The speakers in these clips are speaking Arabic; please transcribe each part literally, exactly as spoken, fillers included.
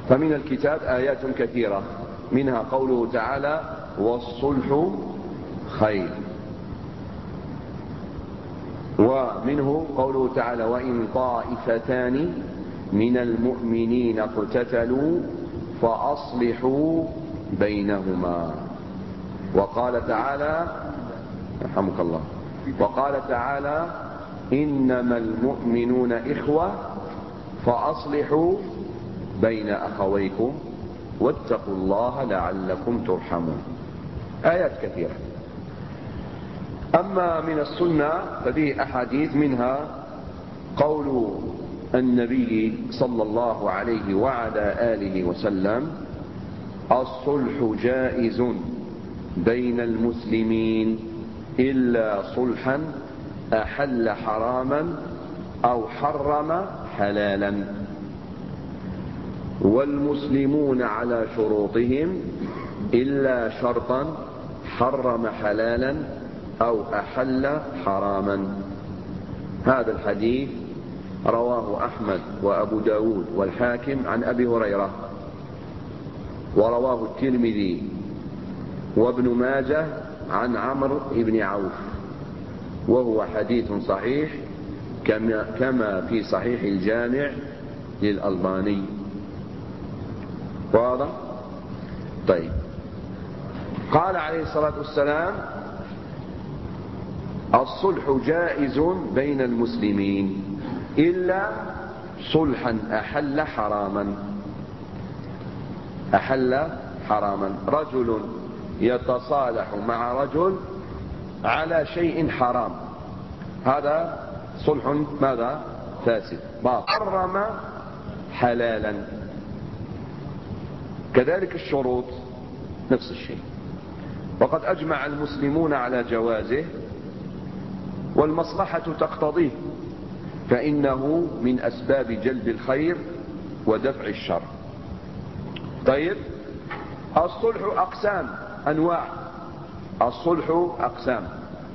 فمن الكتاب آيات كثيرة، منها قوله تعالى: والصلح خير. ومنه قوله تعالى: وإن طائفتان من المؤمنين اقتتلوا فأصلحوا بينهما. وقال تعالى: رحمك الله، وقال تعالى: إنما المؤمنون إخوة فأصلحوا بين أخويكم واتقوا الله لعلكم ترحمون. آيات كثيرة. أما من السنة ففيه أحاديث، منها قول النبي صلى الله عليه وعلى آله وسلم: الصلح جائز بين المسلمين إلا صلحا أحل حراما أو حرم حلالا، والمسلمون على شروطهم إلا شرطا حرم حلالا أو أحل حراما. هذا الحديث رواه أحمد وأبو داود والحاكم عن أبي هريرة، ورواه الترمذي وابن ماجه عن عمرو بن عوف، وهو حديث صحيح كما كما في صحيح الجامع للألباني. واضح؟ طيب. قال عليه الصلاة والسلام: الصلح جائز بين المسلمين إلا صلحا أحل حراما. أحل حراما، رجل يتصالح مع رجل على شيء حرام، هذا صلح ماذا؟ فاسد، باطل. حرم حلالا، كذلك الشروط نفس الشيء. وقد أجمع المسلمون على جوازه، والمصلحة تقتضيه، فإنه من أسباب جلب الخير ودفع الشر. طيب، الصلح أقسام، أنواع. الصلح أقسام.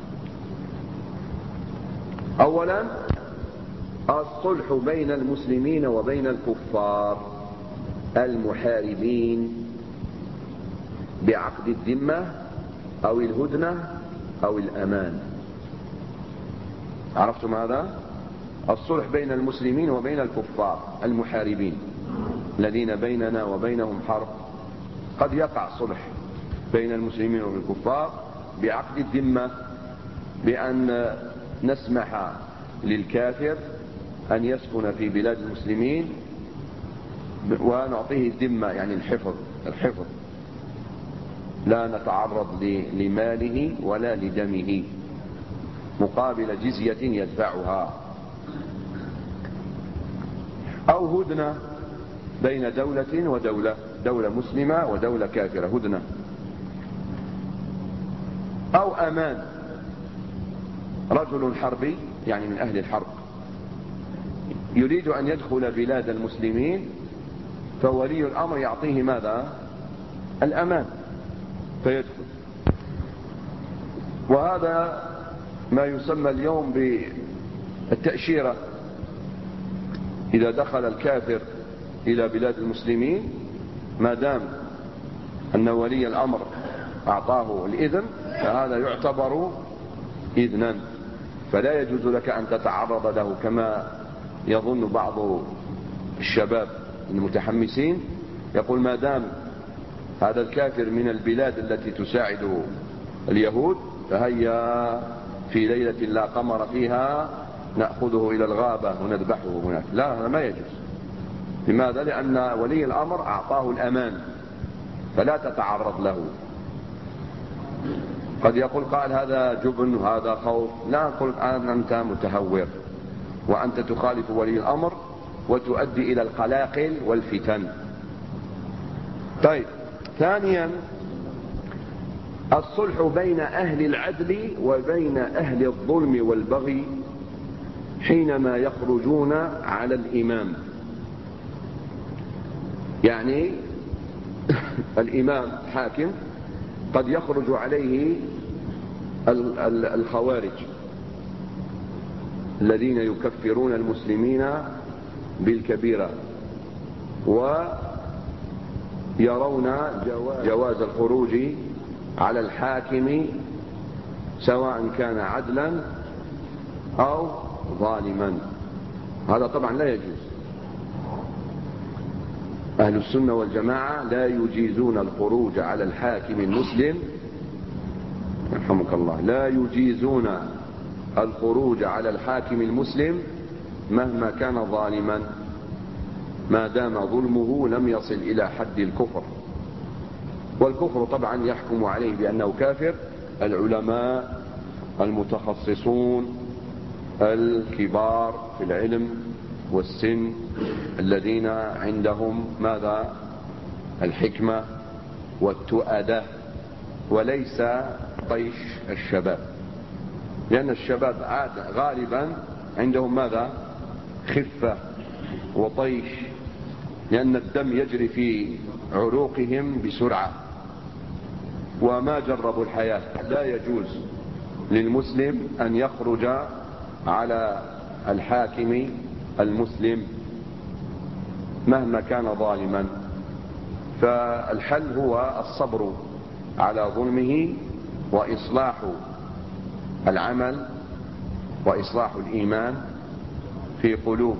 أولا الصلح بين المسلمين وبين الكفار المحاربين بعقد الذمة أو الهدنة أو الأمان. عرفتم هذا؟ الصلح بين المسلمين وبين الكفار المحاربين الذين بيننا وبينهم حرب. قد يقع صلح بين المسلمين والكفار بعقد الذمة، بأن نسمح للكافر أن يسكن في بلاد المسلمين ونعطيه الذمة، يعني الحفظ الحفظ لا نتعرض لماله ولا لدمه مقابل جزية يدفعها. أو هدنة بين دولة ودولة، دولة مسلمة ودولة كافرة، هدنة. أو أمان، رجل حربي يعني من أهل الحرب يريد أن يدخل بلاد المسلمين، فولي الأمر يعطيه ماذا؟ الأمان فيدخل. وهذا ما يسمى اليوم بالتأشيرة. إذا دخل الكافر إلى بلاد المسلمين، ما دام أن ولي الأمر أعطاه الإذن، فهذا يعتبر إذنا، فلا يجوز لك أن تتعرض له كما يظن بعض الشباب المتحمسين. يقول: ما دام هذا الكافر من البلاد التي تساعد اليهود، فهيا في ليلة لا قمر فيها نأخذه إلى الغابة ونذبحه هناك. لا، هذا ما يجوز. لماذا؟ لأن ولي الأمر أعطاه الأمان، فلا تتعرض له. قد يقول قال: هذا جبن وهذا خوف. لا، قل أنت متهور، وأنت تخالف ولي الأمر وتؤدي إلى القلاقل والفتن. طيب، ثانيا الصلح بين أهل العدل وبين أهل الظلم والبغي حينما يخرجون على الإمام. يعني الإمام حاكم قد يخرج عليه الخوارج الذين يكفرون المسلمين بالكبيرة يرون جواز الخروج على الحاكم سواء كان عدلا أو ظالما. هذا طبعا لا يجوز. أهل السنة والجماعة لا يجيزون الخروج على الحاكم المسلم، يرحمك الله، لا يجيزون الخروج على الحاكم المسلم مهما كان ظالما، ما دام ظلمه لم يصل إلى حد الكفر. والكفر طبعا يحكم عليه بأنه كافر العلماء المتخصصون الكبار في العلم والسن الذين عندهم ماذا؟ الحكمة والتؤدة، وليس طيش الشباب، لأن الشباب عاد غالبا عندهم ماذا؟ خفة وطيش، لأن الدم يجري في عروقهم بسرعة وما جربوا الحياة. لا يجوز للمسلم أن يخرج على الحاكم المسلم مهما كان ظالما. فالحل هو الصبر على ظلمه وإصلاح العمل وإصلاح الإيمان في قلوب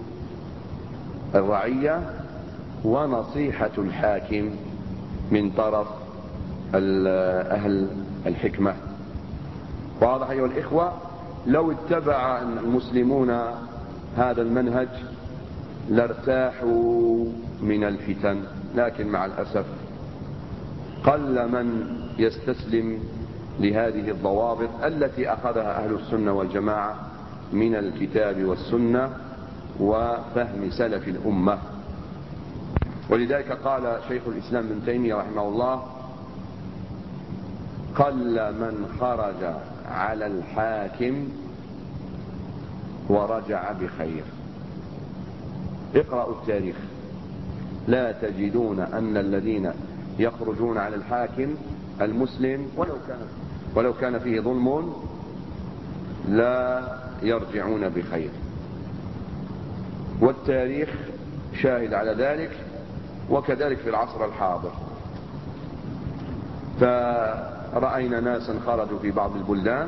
الرعية، ونصيحة الحاكم من طرف أهل الحكمة. واضح أيها الإخوة؟ لو اتبع المسلمون هذا المنهج لارتاحوا من الفتن، لكن مع الأسف قل من يستسلم لهذه الضوابط التي أخذها أهل السنة والجماعة من الكتاب والسنة وفهم سلف الأمة. ولذلك قال شيخ الإسلام ابن تيمية رحمه الله: قل من خرج على الحاكم ورجع بخير. اقرأوا التاريخ، لا تجدون أن الذين يخرجون على الحاكم المسلم ولو كان ولو كان فيه ظلم لا يرجعون بخير. والتاريخ شاهد على ذلك، وكذلك في العصر الحاضر. فرأينا ناسا خرجوا في بعض البلدان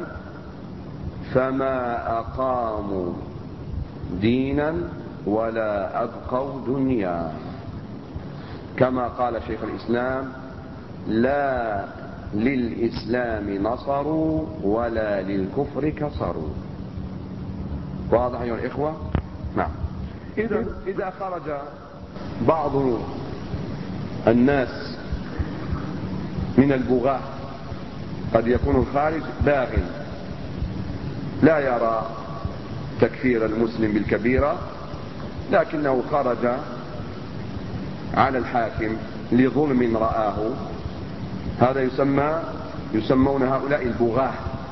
فما أقاموا دينا ولا أبقوا دنيا، كما قال شيخ الإسلام: لا للإسلام نصروا ولا للكفر كسروا. واضح أيها الإخوة؟ نعم. إذا إذا خرج بعض الناس من البغاة، قد يكون الخارج باغ لا يرى تكفير المسلم بالكبيرة، لكنه خرج على الحاكم لظلم رآه، هذا يسمى يسمون هؤلاء البغاة.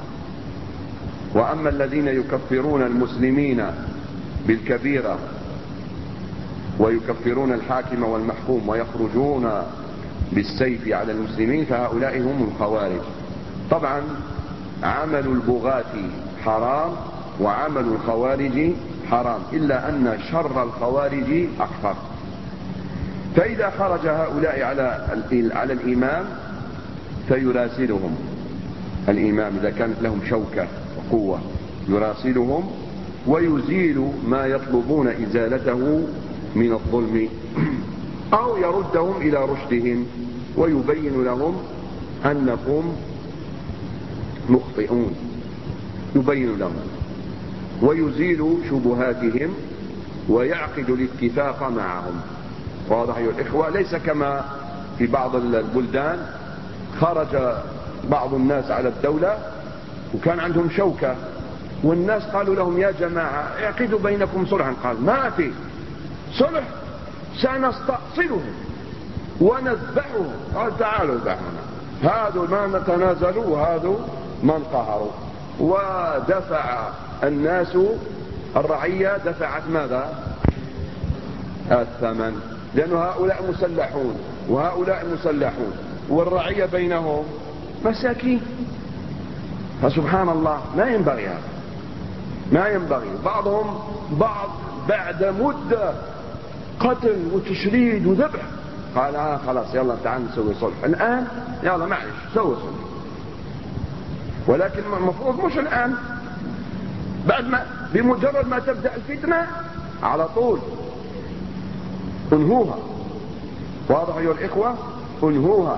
وأما الذين يكفرون المسلمين بالكبيرة ويكفرون الحاكم والمحكوم ويخرجون بالسيف على المسلمين فهؤلاء هم الخوارج. طبعا عمل البغاة حرام وعمل الخوارج حرام، إلا أن شر الخوارج أكثر. فإذا خرج هؤلاء على على الإمام فيراسلهم الإمام إذا كانت لهم شوكة وقوة، يراسلهم ويزيل ما يطلبون إزالته من الظلم، أو يردهم إلى رشدهم ويبين لهم أنكم مخطئون، يبين لهم ويزيل شبهاتهم ويعقد الاتفاق معهم. واضح أيها الإخوة؟ ليس كما في بعض البلدان خرج بعض الناس على الدولة وكان عندهم شوكة، والناس قالوا لهم: يا جماعة اعقدوا بينكم صلحا. قال: ما في صلح، سنستأصلهم ونذبحهم. قال: تعالوا ذبحنا، هذا ما نتنازلوا وهذا من قهروا. ودفع الناس، الرعية دفعت ماذا؟ الثمن، لأن هؤلاء مسلحون وهؤلاء مسلحون والرعية بينهم مساكين. فسبحان الله، ما ينبغي هذا، ما ينبغي. بعضهم بعض بعد مدة قتل وتشريد وذبح قال آه خلاص يلا تعال نسوي صلح الآن، يلا معلش سوي صلح. ولكن المفروض مش الآن، بعد ما بمجرد ما تبدأ الفتنة على طول انهوها. واضح أيها الإخوة؟ انهوها.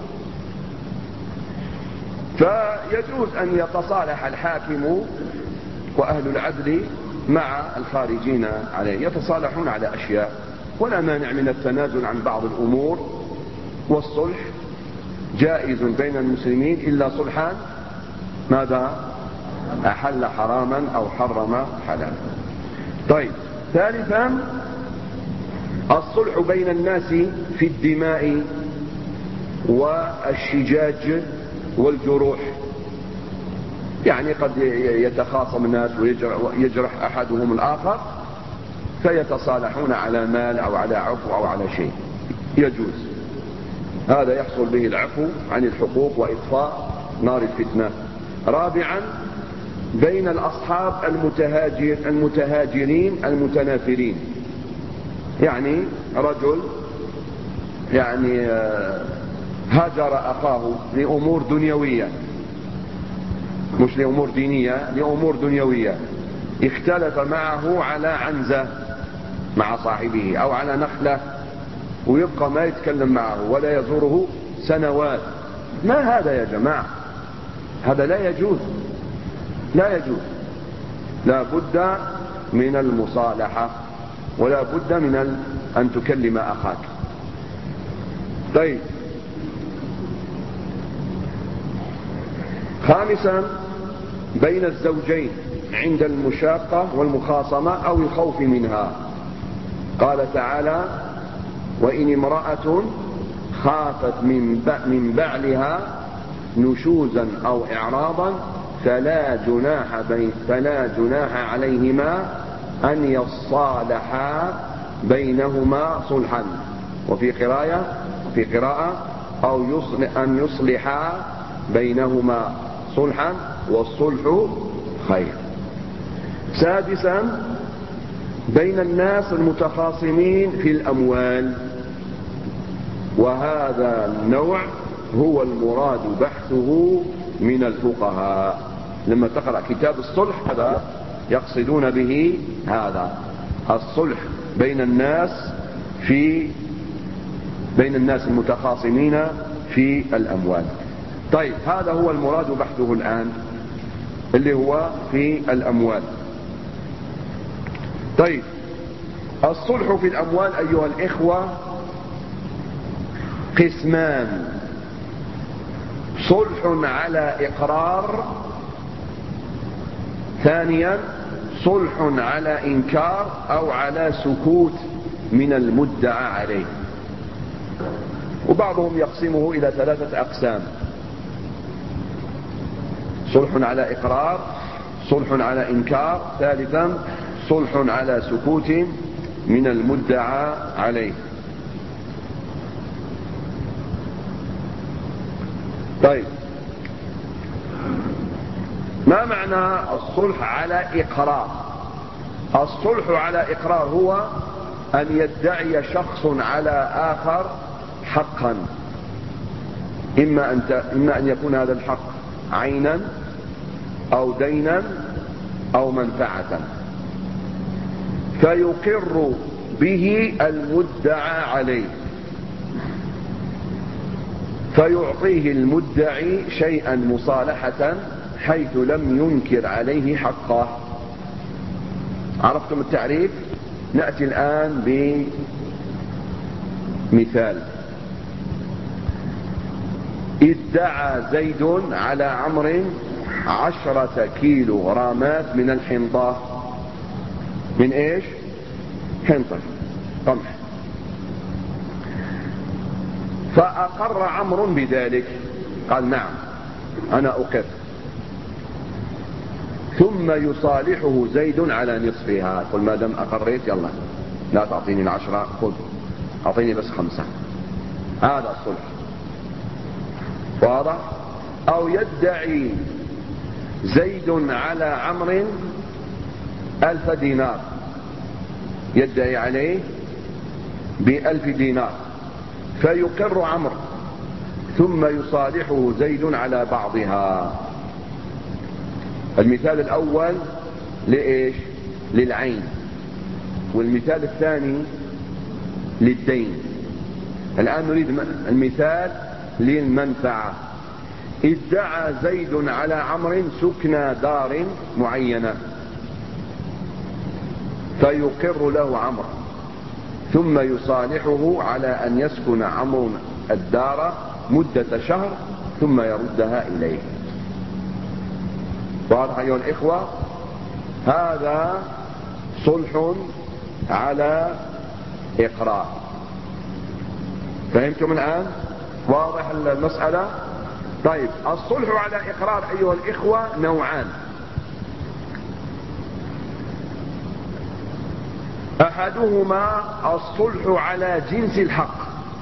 فيجوز أن يتصالح الحاكم وأهل العدل مع الخارجين عليه، يتصالحون على أشياء، ولا مانع من التنازل عن بعض الأمور، والصلح جائز بين المسلمين إلا صلحان ماذا؟ أحل حراما أو حرم حلالا. طيب، ثالثا الصلح بين الناس في الدماء والشجاج والجروح. يعني قد يتخاصم الناس ويجرح أحدهم الآخر فيتصالحون على مال أو على عفو أو على شيء، يجوز هذا، يحصل به العفو عن الحقوق وإطفاء نار الفتنة. رابعا بين الأصحاب المتهاجر المتهاجرين المتنافرين. يعني رجل يعني هاجر أخاه لأمور دنيوية، مش لأمور دينية، لأمور دنيوية، اختلف معه على عنزة مع صاحبه أو على نخلة، ويبقى ما يتكلم معه ولا يزوره سنوات. ما هذا يا جماعة؟ هذا لا يجوز، لا يجوز. لا بد من المصالحة، ولا بد من أن تكلم أخاك. طيب، خامسا بين الزوجين عند المشاقة والمخاصمة أو الخوف منها. قال تعالى: وإن امرأة خافت من بعلها نشوزا أو إعراضا فلا جناح, فلا جناح عليهما أن يصالحا بينهما صلحا. وفي قراءة في قراءة أو يصلح أن يصلحا بينهما صلحا والصلح خير. سادسا بين الناس المتخاصمين في الأموال، وهذا النوع هو المراد بحثه من الفقهاء. لما تقرأ كتاب الصلح هذا يقصدون به هذا الصلح بين الناس في بين الناس المتخاصمين في الأموال. طيب، هذا هو المراد بحثه الآن، اللي هو في الأموال. طيب، الصلح في الأموال أيها الإخوة قسمان: صلح على إقرار، ثانيا صلح على إنكار أو على سكوت من المدعى عليه. وبعضهم يقسمه إلى ثلاثة أقسام: صلح على إقرار، صلح على إنكار، ثالثا صلح على سكوت من المدعى عليه. طيب، ما معنى الصلح على إقرار؟ الصلح على إقرار هو أن يدعي شخص على آخر حقا، إما أن إما أن يكون هذا الحق عينا أو دينا أو منفعة، فيقر به المدعى عليه، فيعطيه المدعي شيئا مصالحة حيث لم ينكر عليه حقه. عرفتم التعريف؟ نأتي الآن بمثال: ادعى زيد على عمرو عشرة كيلو غرامات من الحنطة. من ايش؟ حنطة، قمح. فأقر عمرو بذلك، قال نعم أنا أقر، ثم يصالحه زيد على نصفها، قل ما دام أقريت يلا لا تعطيني العشرة، خذ أعطيني بس خمسة. هذا الصلح، واضح؟ أو يدعي زيد على عمرو ألف دينار، يدعي عليه بألف دينار، فيقر عمرو ثم يصالحه زيد على بعضها. المثال الأول لإيش؟ للعين، والمثال الثاني للدين. الآن نريد المثال للمنفعة. ادعى زيد على عمرو سكن دار معينة فيقر له عمرو ثم يصالحه على أن يسكن عمرو الدار مدة شهر ثم يردها إليه. واضح أيها الإخوة؟ هذا صلح على إقرار. فهمتم الآن؟ واضح المسألة؟ طيب، الصلح على إقرار أيها الإخوة نوعان. أحدهما الصلح على جنس الحق،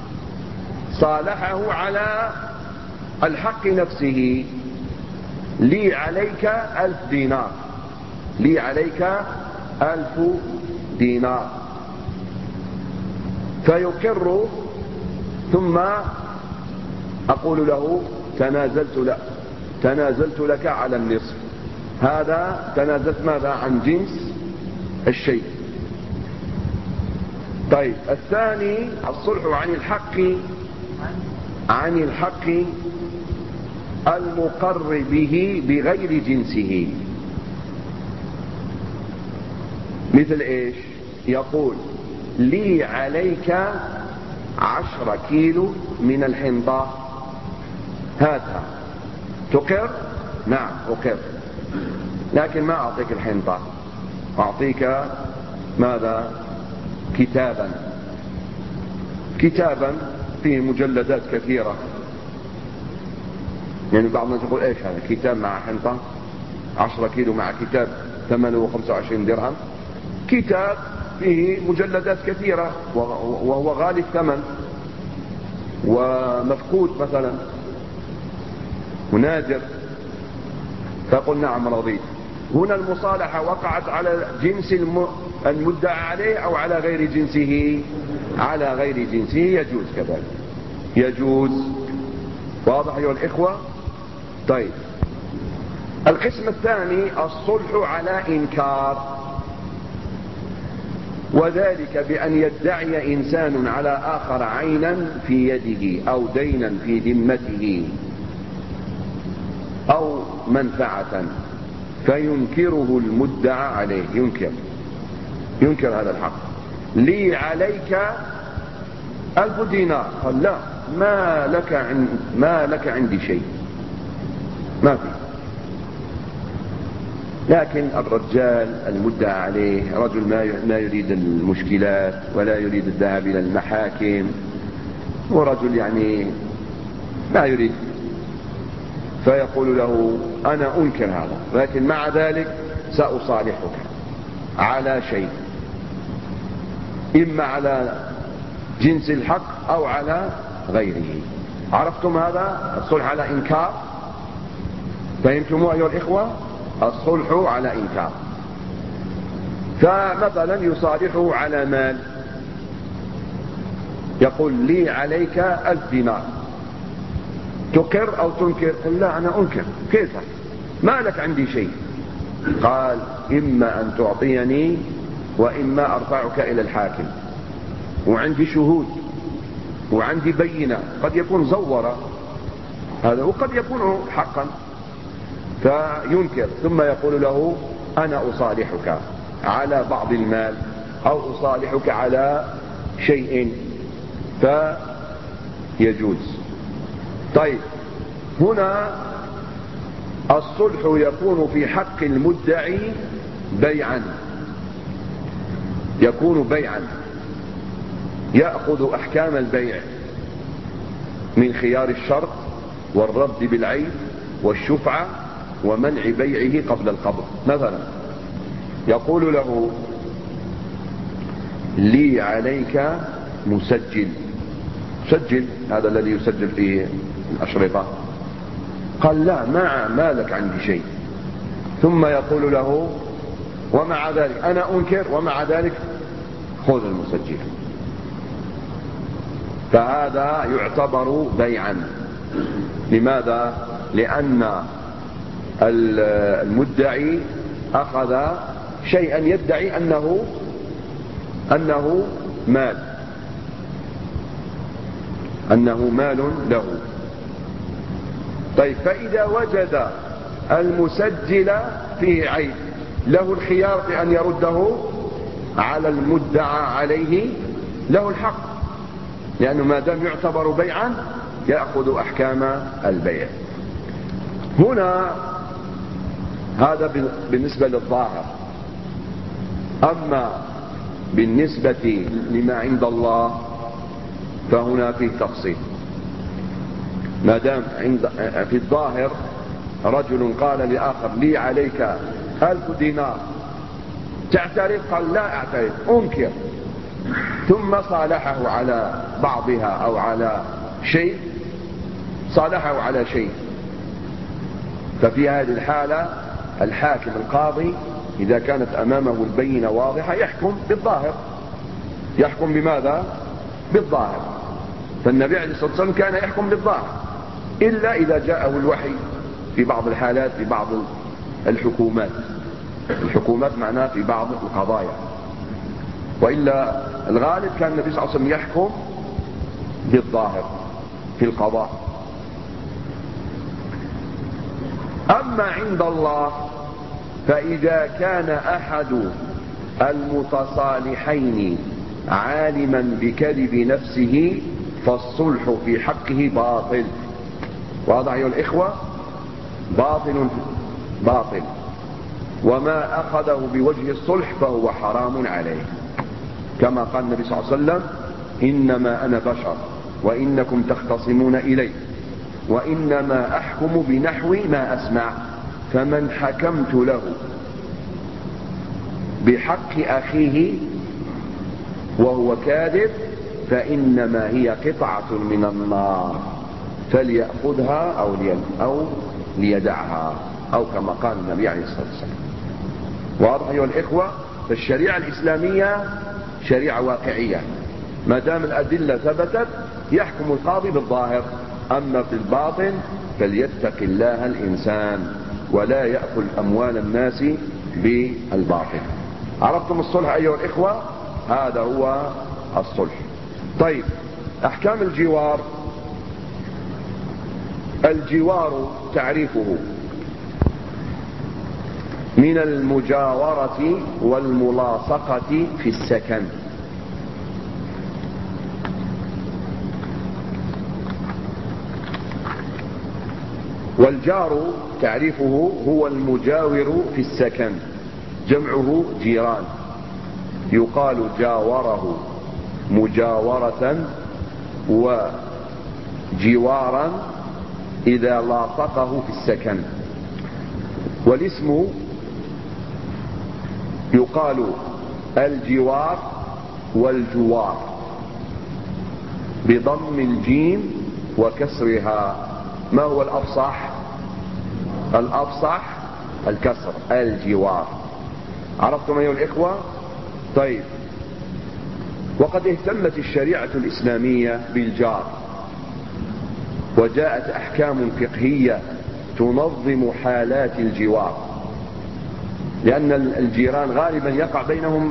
صالحه على الحق نفسه، لي عليك ألف دينار، لي عليك ألف دينار، فيقر ثم أقول له تنازلت لك تنازلت لك على النصف. هذا تنازلت ماذا؟ عن جنس الشيء. طيب، الثاني الصلح عن الحق عن الحق المقر به بغير جنسه. مثل ايش؟ يقول لي عليك عشر كيلو من الحنطة، هاتها، تقر؟ نعم أقر، لكن ما أعطيك الحنطة، أعطيك ماذا؟ كتابا كتابا فيه مجلدات كثيرة. يعني بعض الناس يقول ايش هذا؟ كتاب مع حنطة، عشرة كيلو مع كتاب ثمنه خمسة وعشرين درهم، كتاب فيه مجلدات كثيرة وهو غالي الثمن ومفقود مثلا ونادر، فقل نعم رضيت. هنا المصالحة وقعت على جنس المدعى عليه أو على غير جنسه؟ على غير جنسه، يجوز كذلك، يجوز. واضح أيها الإخوة؟ طيب، القسم الثاني الصلح على إنكار، وذلك بأن يدعي إنسان على آخر عينا في يده أو دينا في ذمته أو منفعة فينكره المدعى عليه، ينكر ينكر هذا الحق. لي عليك ألف دينار، قال لا، ما لك عن ما لك عندي شيء، ما في. لكن الرجال المدعى عليه رجل ما يريد المشكلات ولا يريد الذهاب إلى المحاكم، ورجل يعني ما يريد، فيقول له أنا أنكر هذا، لكن مع ذلك سأصالحك على شيء، إما على جنس الحق أو على غيره. عرفتم هذا الصلح على إنكار؟ فهمتموه أيها الإخوة؟ الصلح على إنكار. فمثلا يصالحه على مال، يقول لي عليك ألف دينار، تقر أو تنكر؟ قل لا، أنا أنكر، كيف؟ ما لك عندي شيء. قال إما أن تعطيني وإما أرفعك إلى الحاكم، وعندي شهود وعندي بينة، قد يكون زور هذا وقد يكون حقا، فينكر ثم يقول له أنا أصالحك على بعض المال أو أصالحك على شيء، فيجوز. طيب، هنا الصلح يكون في حق المدعي بيعا، يكون بيعا، يأخذ أحكام البيع من خيار الشرط والرد بالعيب والشفعة ومنع بيعه قبل القبض. مثلا يقول له لي عليك مسجل، سجل، هذا الذي يسجل في الأشرطة. قال لا، ما, ما لك عندي شيء. ثم يقول له ومع ذلك أنا أنكر، ومع ذلك خذ المسجل. فهذا يعتبر بيعا. لماذا؟ لأن المدعي أخذ شيئا يدعي أنه أنه مال أنه مال له. طيب، فإذا وجد المسجل فيه عيب له الخيار في أن يرده على المدعى عليه، له الحق، لأنه ما دام يعتبر بيعا يأخذ أحكام البيع. هنا هذا بالنسبة للظاهر. أما بالنسبة لما عند الله فهنا فيه تفصيل. ما دام عند في الظاهر رجل قال لآخر لي عليك ألف دينار تعترف؟ قال لا أعترف، أنكر، ثم صالحه على بعضها أو على شيء، صالحه على شيء، ففي هذه الحالة الحاكم القاضي إذا كانت أمامه البينة واضحة يحكم بالظاهر. يحكم بماذا؟ بالظاهر. فالنبي عليه الصلاة والسلام كان يحكم بالظاهر، إلا إذا جاءه الوحي في بعض الحالات، في بعض الحكومات. الحكومات معناه في بعض القضايا، وإلا الغالب كان النبي صلى الله عليه وسلم يحكم بالظاهر في القضاء. أما عند الله فإذا كان أحد المتصالحين عالما بكذب نفسه فالصلح في حقه باطل. واضح أيها الإخوة؟ باطل باطل، وما أخذه بوجه الصلح فهو حرام عليه، كما قال النبي صلى الله عليه وسلم إنما أنا بشر وإنكم تختصمون إلي وإنما أحكم بنحو ما أسمع، فمن حكمت له بحق أخيه وهو كاذب فإنما هي قطعة من النار فليأخذها أو, أو ليدعها، أو كما قال النبي عليه الصلاة والسلام. واضح أيها الإخوة؟ فالشريعة الإسلامية شريعة واقعية، ما دام الأدلة ثبتت يحكم القاضي بالظاهر، أما في الباطن فليتق الله الإنسان ولا يأكل أموال الناس بالباطل. عرفتم الصلح أيها الإخوة؟ هذا هو الصلح. طيب، أحكام الجوار. الجوار تعريفه من المجاورة والملاصقة في السكن. والجار تعريفه هو المجاور في السكن، جمعه جيران، يقال جاوره مجاورة وجوارا إذا لاصقه في السكن. والاسم يقال الجوار والجوار بضم الجيم وكسرها. ما هو الأفصح؟ الأفصح الكسر، الجوار. عرفتم أيها الإخوة؟ طيب، وقد اهتمت الشريعة الإسلامية بالجار، وجاءت أحكام فقهية تنظم حالات الجوار، لأن الجيران غالبا يقع بينهم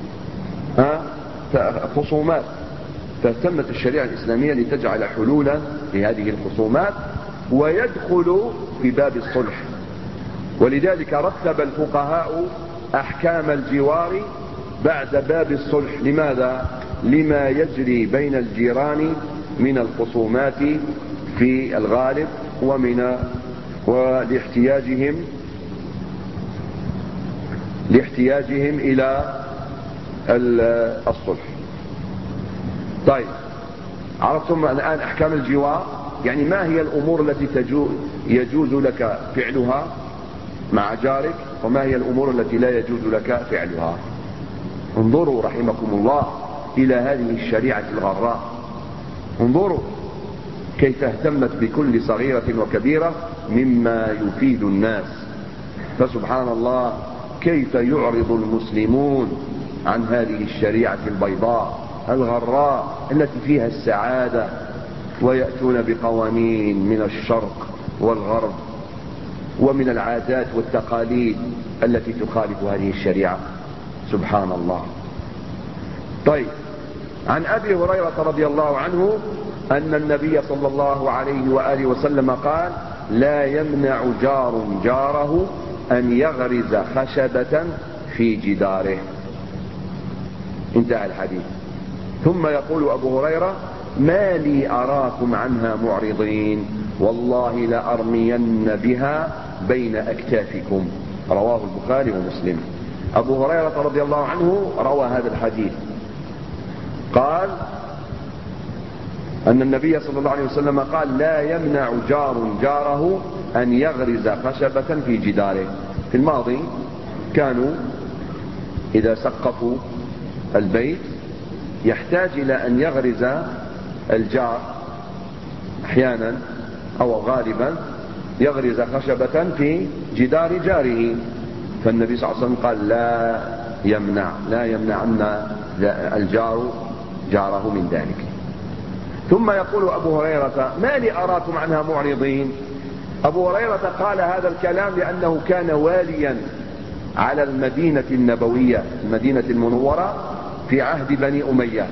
خصومات، فاهتمت الشريعة الإسلامية لتجعل حلولا لهذه الخصومات ويدخل في باب الصلح. ولذلك رتب الفقهاء أحكام الجوار بعد باب الصلح. لماذا؟ لما يجري بين الجيران من الخصومات في الغالب ومن ولاحتياجهم لاحتياجهم إلى الصلح. طيب، عرفتم الآن أحكام الجوار، يعني ما هي الأمور التي يجوز لك فعلها مع جارك، وما هي الأمور التي لا يجوز لك فعلها. انظروا رحمكم الله إلى هذه الشريعة الغراء، انظروا كيف اهتمت بكل صغيرة وكبيرة مما يفيد الناس. فسبحان الله كيف يعرض المسلمون عن هذه الشريعة البيضاء الغراء التي فيها السعادة، ويأتون بقوانين من الشرق والغرب ومن العادات والتقاليد التي تخالف هذه الشريعة. سبحان الله. طيب، عن أبي هريرة رضي الله عنه أن النبي صلى الله عليه وآله وسلم قال: لا يمنع جار جاره أن يغرز خشبة في جداره. انتهى الحديث. ثم يقول أبو هريرة: ما لي أراكم عنها معرضين، والله لأرمين بها بين أكتافكم. رواه البخاري ومسلم. أبو هريرة رضي الله عنه روى هذا الحديث، قال أن النبي صلى الله عليه وسلم قال: لا يمنع جار جاره أن يغرز خشبة في جداره. في الماضي كانوا إذا سقفوا البيت يحتاج إلى أن يغرز الجار أحيانا أو غالبا يغرز خشبة في جدار جاره، فالنبي صلى الله عليه وسلم قال: لا يمنع لا يمنعن الجار جاره من ذلك. ثم يقول أبو هريرة: ما لي أراكم عنها معرضين. أبو هريرة قال هذا الكلام لأنه كان واليا على المدينة النبوية، المدينة المنورة، في عهد بني أمية،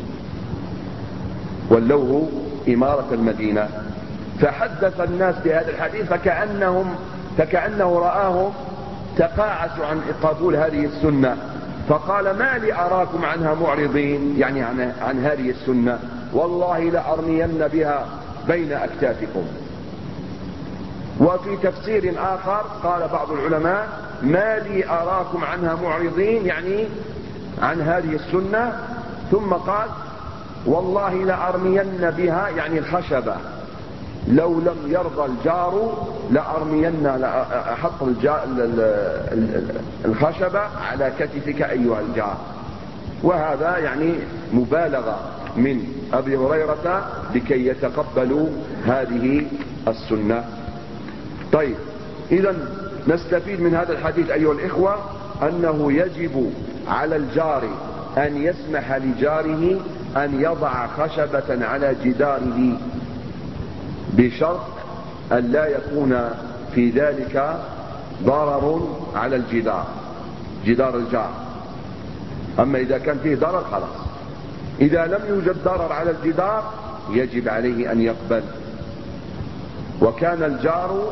ولوه إمارة المدينة، فحدث الناس بهذا الحديث فكأنهم فكأنه رآهم تقاعسوا عن قبول هذه السنة، فقال: ما لي أراكم عنها معرضين، يعني عن, عن هذه السنة، والله لأرمين بها بين أكتافكم. وفي تفسير آخر قال بعض العلماء: ما لي أراكم عنها معرضين، يعني عن هذه السنة، ثم قال: والله لأرمين بها، يعني الخشبة، لو لم يرضى الجار لأرمين، أحط الخشبة على كتفك أيها الجار. وهذا يعني مبالغة من أبي هريرة لكي يتقبلوا هذه السنة. طيب، إذن نستفيد من هذا الحديث أيها الإخوة أنه يجب على الجار أن يسمح لجاره أن يضع خشبة على جداره، بشرط أن لا يكون في ذلك ضرر على الجدار، جدار الجار. أما إذا كان فيه ضرر خلاص. إذا لم يوجد ضرر على الجدار يجب عليه أن يقبل. وكان الجار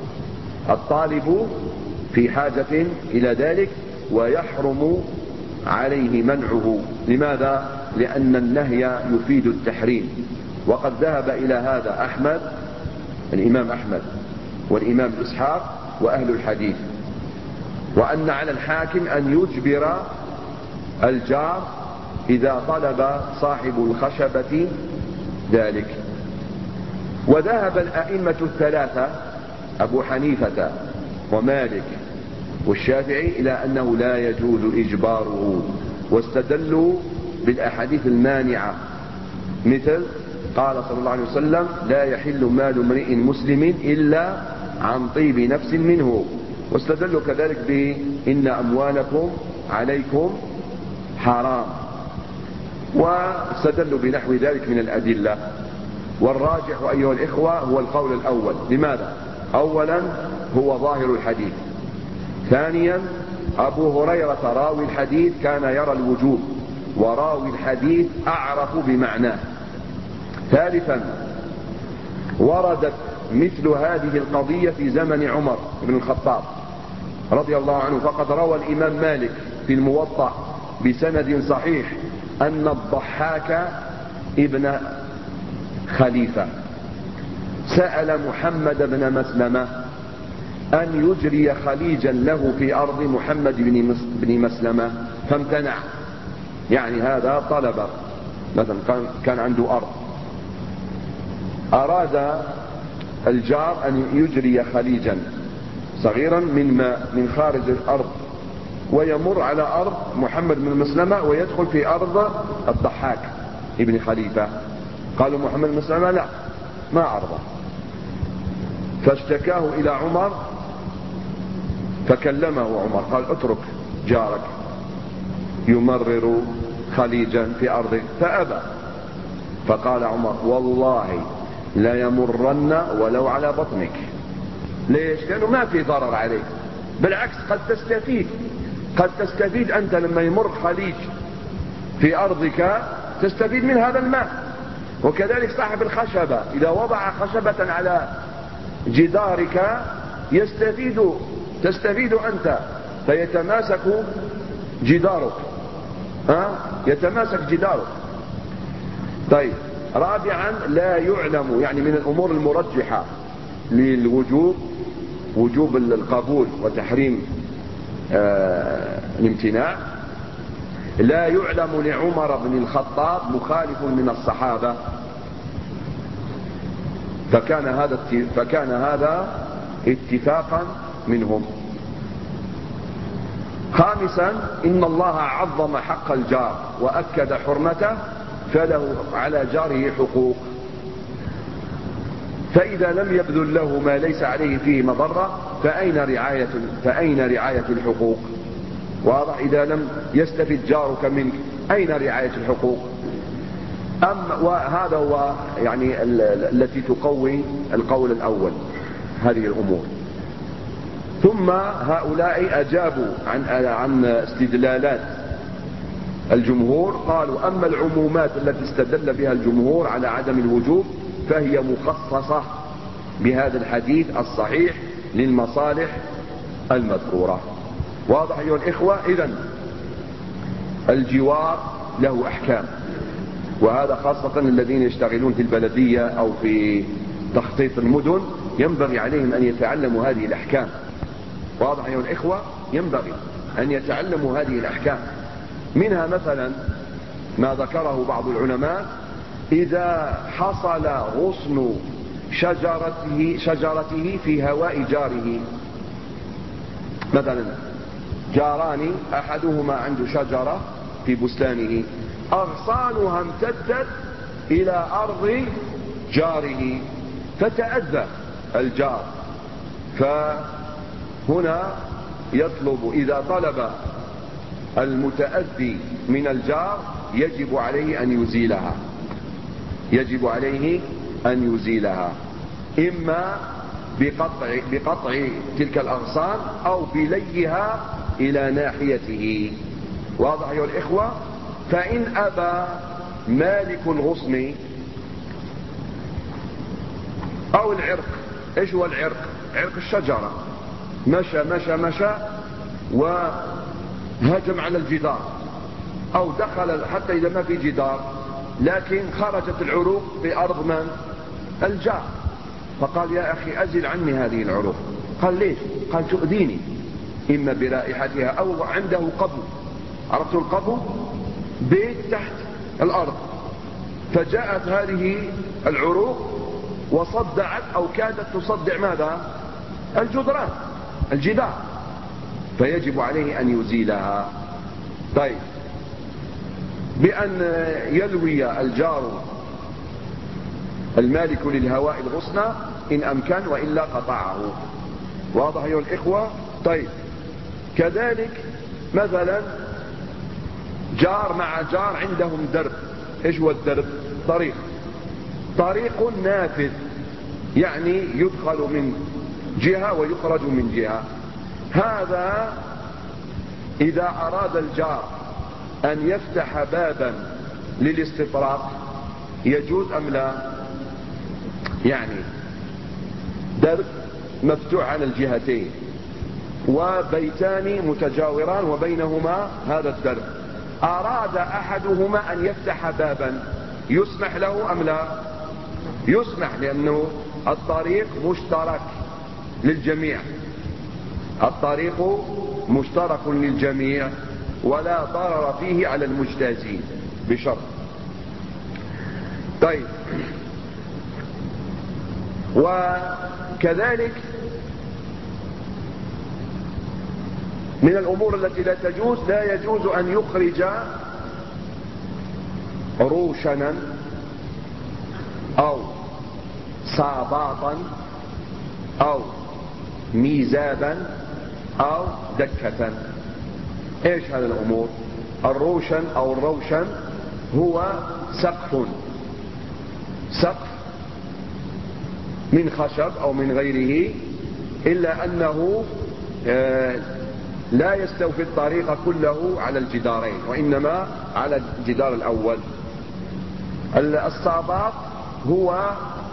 الطالب في حاجة إلى ذلك ويحرم عليه منعه. لماذا؟ لأن النهي يفيد التحريم، وقد ذهب إلى هذا أحمد، الإمام أحمد والإمام إسحاق وأهل الحديث، وأن على الحاكم أن يجبر الجار إذا طلب صاحب الخشبة ذلك. وذهب الأئمة الثلاثة أبو حنيفة ومالك والشافعي إلى أنه لا يجوز إجباره، واستدلوا بالأحاديث المانعة، مثل قال صلى الله عليه وسلم: لا يحل مال امرئ مسلم إلا عن طيب نفس منه. واستدلوا كذلك بإن أموالكم عليكم حرام، واستدلوا بنحو ذلك من الأدلة. والراجح أيها الإخوة هو القول الأول. لماذا؟ أولا هو ظاهر الحديث، ثانيا أبو هريرة راوي الحديث كان يرى الوجوب، وراوي الحديث أعرف بمعناه، ثالثا وردت مثل هذه القضية في زمن عمر بن الخطاب رضي الله عنه، فقد روى الإمام مالك في الموطأ بسند صحيح أن الضحاك ابن خليفة سأل محمد بن مسلمة أن يجري خليجا له في أرض محمد بن مسلمة فامتنع. يعني هذا طلب، مثلا كان عنده أرض، أراد الجار أن يجري خليجا صغيرا من ماء من خارج الأرض ويمر على أرض محمد بن مسلمة ويدخل في أرض الضحاك ابن خليفة. قالوا محمد بن مسلمة: لا، ما أرضه. فاشتكاه إلى عمر فكلمه عمر، قال: اترك جارك يمرر خليجا في أرضك فأبى. فقال عمر والله لا يمرن ولو على بطنك. ليش؟ لأنه ما في ضرر عليك، بالعكس قد تستفيد، قد تستفيد أنت لما يمر خليج في أرضك تستفيد من هذا الماء. وكذلك صاحب الخشبة إذا وضع خشبة على جدارك يستفيد، تستفيد أنت، فيتماسك جدارك، ها؟ يتماسك جدارك. طيب، رابعا لا يعلم، يعني من الأمور المرجحة للوجوب، وجوب القبول وتحريم آه الامتناع، لا يعلم لعمر بن الخطاب مخالف من الصحابة، فكان هذا فكان هذا اتفاقا منهم. خامسا إن الله عظم حق الجار وأكد حرمته، فله على جاره حقوق، فإذا لم يبذل له ما ليس عليه فيه مضرة فأين رعاية فأين رعاية الحقوق؟ واضح؟ إذا لم يستفد جارك منك أين رعاية الحقوق؟ أما وهذا هو يعني التي تقوي القول الأول هذه الأمور. ثم هؤلاء أجابوا عن عن استدلالات الجمهور، قالوا أما العمومات التي استدل بها الجمهور على عدم الوجوب فهي مخصصة بهذا الحديث الصحيح للمصالح المذكورة. واضح أيها الإخوة؟ إذن الجوار له أحكام، وهذا خاصة الذين يشتغلون في البلدية أو في تخطيط المدن ينبغي عليهم أن يتعلموا هذه الأحكام. واضح أيها الإخوة؟ ينبغي أن يتعلموا هذه الأحكام. منها مثلا ما ذكره بعض العلماء: إذا حصل غصن شجرته, شجرته في هواء جاره، مثلا جاران أحدهما عنده شجرة في بستانه أغصانها امتدت إلى أرض جاره فتأذى الجار، فهنا يطلب، إذا طلب المتأذي من الجار يجب عليه أن يزيلها، يجب عليه أن يزيلها إما بقطع, بقطع تلك الأغصان أو بليها إلى ناحيته. واضح أيها الإخوة؟ فإن أبى مالك الغصن أو العرق، إيش هو العرق؟ عرق الشجرة، مشى مشى مشى وهجم على الجدار، أو دخل حتى إذا ما في جدار لكن خرجت العروق في أرض من؟ الجار، فقال يا أخي أزل عني هذه العروق. قال ليش؟ قال تؤذيني، إما برائحتها أو عنده قبو، عرفت القبو؟ بيت تحت الأرض، فجاءت هذه العروق وصدعت أو كادت تصدع ماذا؟ الجدران، الجدار، فيجب عليه أن يزيلها. طيب، بأن يلوي الجار المالك للهواء الغصن إن أمكن، وإلا قطعه. واضح أيها الإخوة؟ طيب، كذلك مثلا جار مع جار عندهم درب. إيش هو الدرب؟ طريق، طريق نافذ، يعني يدخل من جهة ويخرج من جهة. هذا إذا أراد الجار أن يفتح بابا للاستطراق يجوز أم لا؟ يعني درب مفتوح على الجهتين وبيتان متجاوران وبينهما هذا الدرب، أراد أحدهما أن يفتح بابا يسمح له أم لا؟ يسمح، لأنه الطريق مشترك للجميع، الطريق مشترك للجميع ولا ضرر فيه على المجتازين بشرط. طيب، وكذلك من الأمور التي لا تجوز، لا يجوز أن يخرج روشنا أو صاباطا أو ميزابا أو دكة. إيش هذه الأمور؟ الروشن أو الروشن هو سقف سقف من خشب أو من غيره، إلا أنه لا يستوفي الطريق كله على الجدارين وإنما على الجدار الأول. الصابات هو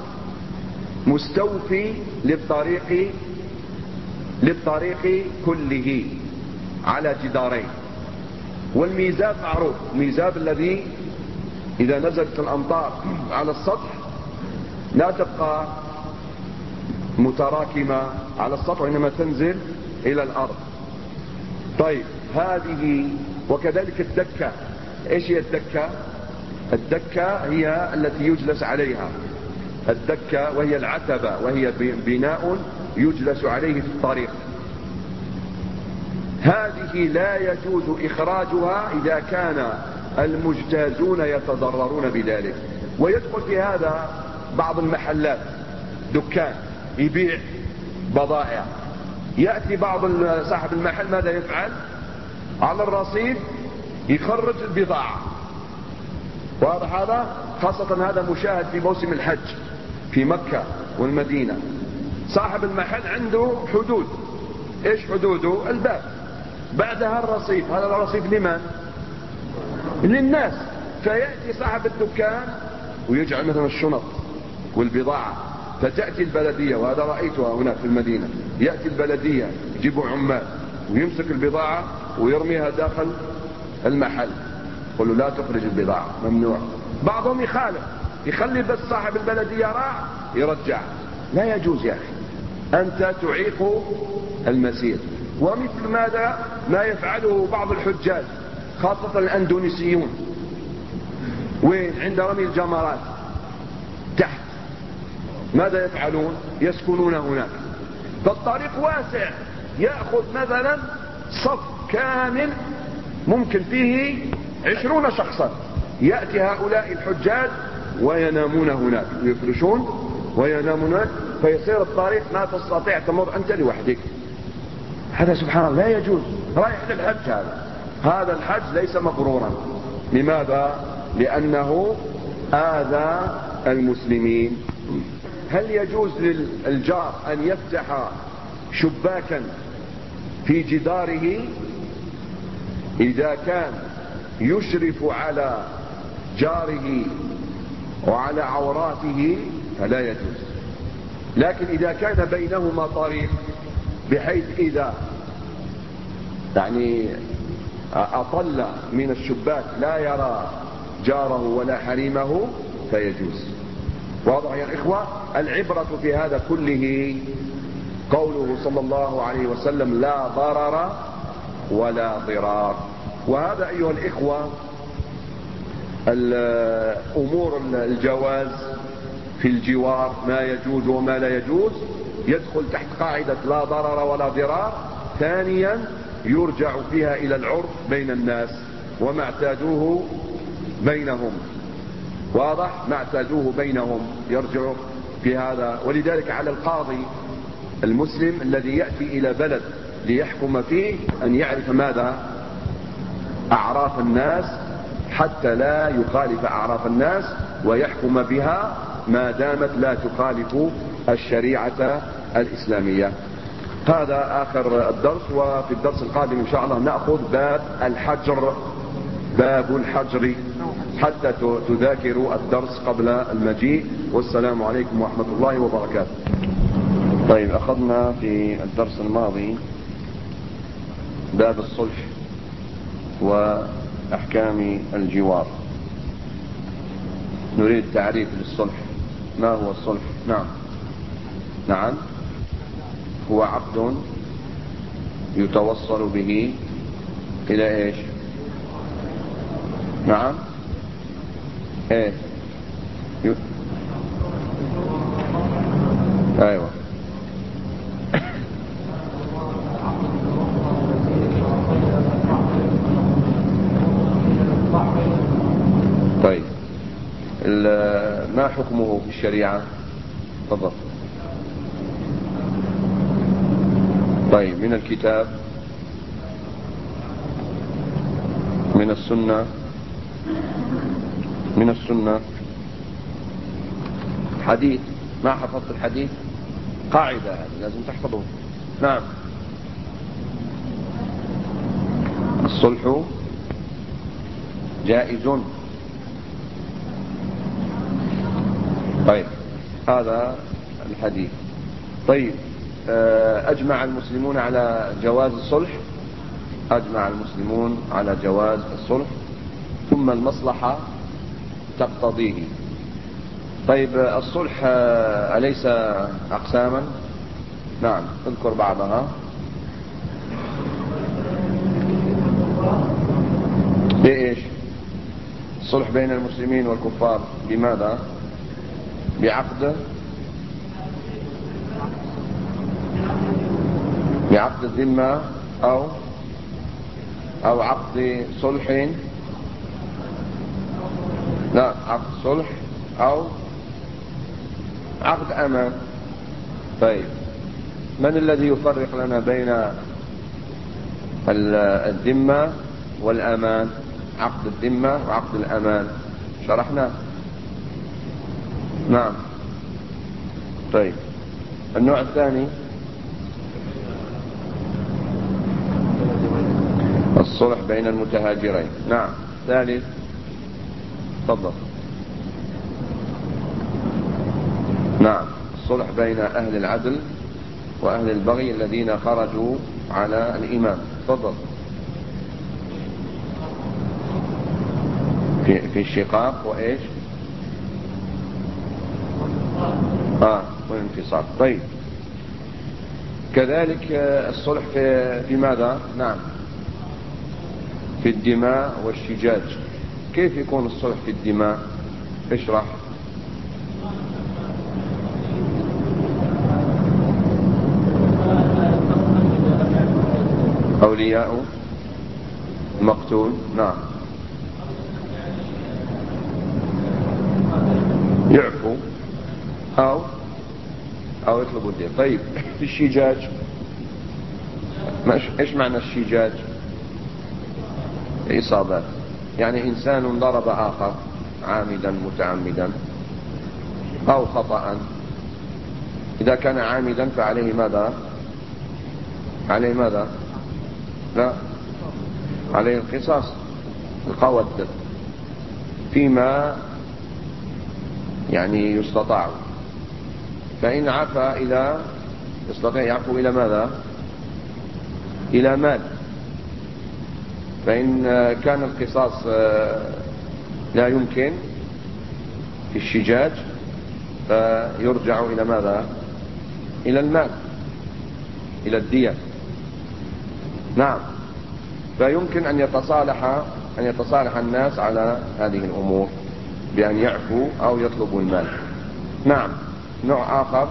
مستوفي للطريق للطريق كله على جدارين. والميزاب معروف، الميزاب الذي إذا نزلت الأمطار على السطح لا تبقى متراكمة على السطح وإنما تنزل إلى الأرض. طيب هذه وكذلك الدكة. إيش هي الدكة؟ الدكة هي التي يجلس عليها، الدكة وهي العتبة، وهي بناء يجلس عليه في الطريق. هذه لا يجوز إخراجها إذا كان المجتازون يتضررون بذلك. ويدخل في هذا بعض المحلات، دكان يبيع بضائع، يأتي بعض صاحب المحل ماذا يفعل؟ على الرصيف يخرج البضاعة. واضح هذا؟ خاصة هذا مشاهد في موسم الحج في مكة والمدينة. صاحب المحل عنده حدود. ايش حدوده؟ الباب، بعدها الرصيف. هذا الرصيف لمن؟ للناس. فيأتي صاحب الدكان ويجعل مثلا الشنط والبضاعة، فتأتي البلدية، وهذا رأيتها هناك في المدينة، يأتي البلدية يجيبوا عمال ويمسك البضاعة ويرميها داخل المحل، يقول له لا تخرج البضاعة، ممنوع. بعضهم يخالف، يخلي بس صاحب البلدية راح يرجع. لا يجوز يا أخي، أنت تعيق المسير. ومثل ماذا ما يفعله بعض الحجاج خاصة الأندونيسيون، وين عند رمي الجمرات تحت ماذا يفعلون؟ يسكنون هناك، فالطريق واسع، يأخذ مثلا صف كامل ممكن فيه عشرون شخصا. يأتي هؤلاء الحجاج وينامون هناك، يفرشون وينامون هناك، فيصير الطريق ما تستطيع تمر أنت لوحدك. هذا سبحان الله لا يجوز. رايح للحج، هذا هذا الحج ليس مبرورا. لماذا؟ لأنه آذى المسلمين. هل يجوز للجار أن يفتح شباكا في جداره إذا كان يشرف على جاره وعلى عوراته؟ فلا يجوز. لكن إذا كان بينهما طريق بحيث إذا يعني أطل من الشباك لا يرى جاره ولا حريمه فيجوز. واضح يا إخوة؟ العبرة في هذا كله قوله صلى الله عليه وسلم لا ضرر ولا ضرار. وهذا أيها الإخوة الأمور الجواز في الجوار، ما يجوز وما لا يجوز، يدخل تحت قاعدة لا ضرر ولا ضرار. ثانيا يرجع فيها إلى العرف بين الناس وما اعتادوه بينهم. واضح؟ ما اعتادوه بينهم يرجع في هذا. ولذلك على القاضي المسلم الذي يأتي إلى بلد ليحكم فيه أن يعرف ماذا؟ أعراف الناس، حتى لا يخالف أعراف الناس ويحكم بها ما دامت لا تخالف الشريعة الإسلامية. هذا آخر الدرس، وفي الدرس القادم إن شاء الله نأخذ باب الحجر، باب الحجر، حتى تذاكروا الدرس قبل المجيء. والسلام عليكم ورحمة الله وبركاته. طيب، أخذنا في الدرس الماضي باب الصلح وأحكام الجوار. نريد تعريف للصلح. ما هو الصلح؟ نعم نعم هو عقد يتوصل به إلى إيش؟ نعم إيه ي... أيوة طيب، ما حكمه في الشريعة؟ تفضل. طيب، من الكتاب من السنة من السنة حديث. ما حفظت الحديث؟ قاعدة هذه لازم تحفظه. نعم. الصلح جائز. طيب هذا الحديث. طيب أجمع المسلمون على جواز الصلح. أجمع المسلمون على جواز الصلح، ثم المصلحة تقتضيه. طيب الصلح أليس أقساما؟ نعم، اذكر بعضها. بإيش؟ الصلح بين المسلمين والكفار بماذا؟ بعقد بعقد الذمة أو أو عقد صلح. لا، عقد صلح أو عقد أمان. طيب من الذي يفرق لنا بين الذمة والأمان؟ عقد الذمة وعقد الأمان شرحنا. نعم. طيب النوع الثاني الصلح بين المتهاجرين. نعم. ثالث تفضل. نعم، الصلح بين أهل العدل وأهل البغي الذين خرجوا على الإمام. تفضل. في في الشقاق وإيش؟ آه والانفصال. طيب كذلك الصلح في في ماذا؟ نعم، في الدماء والشجاج. كيف يكون الصلح في الدماء؟ اشرح. أولياء مقتول. نعم، يعفو أو أو يطلبوا الدين. طيب في الشجاج إيش معنى الشجاج؟ إصابات، يعني إنسان ضرب آخر عامدا متعمدا أو خطأ. إذا كان عامدا فعليه ماذا؟ عليه ماذا؟ لا، عليه القصاص، القود فيما يعني يستطاع. فإن عفا إلى يستطيع يعفو إلى ماذا؟ إلى مال. فإن كان القصاص لا يمكن في الشجاج فيرجع إلى ماذا؟ إلى المال، إلى الدية. نعم. فيمكن أن يتصالح أن يتصالح الناس على هذه الأمور بأن يعفوا أو يطلبوا المال. نعم. نوع آخر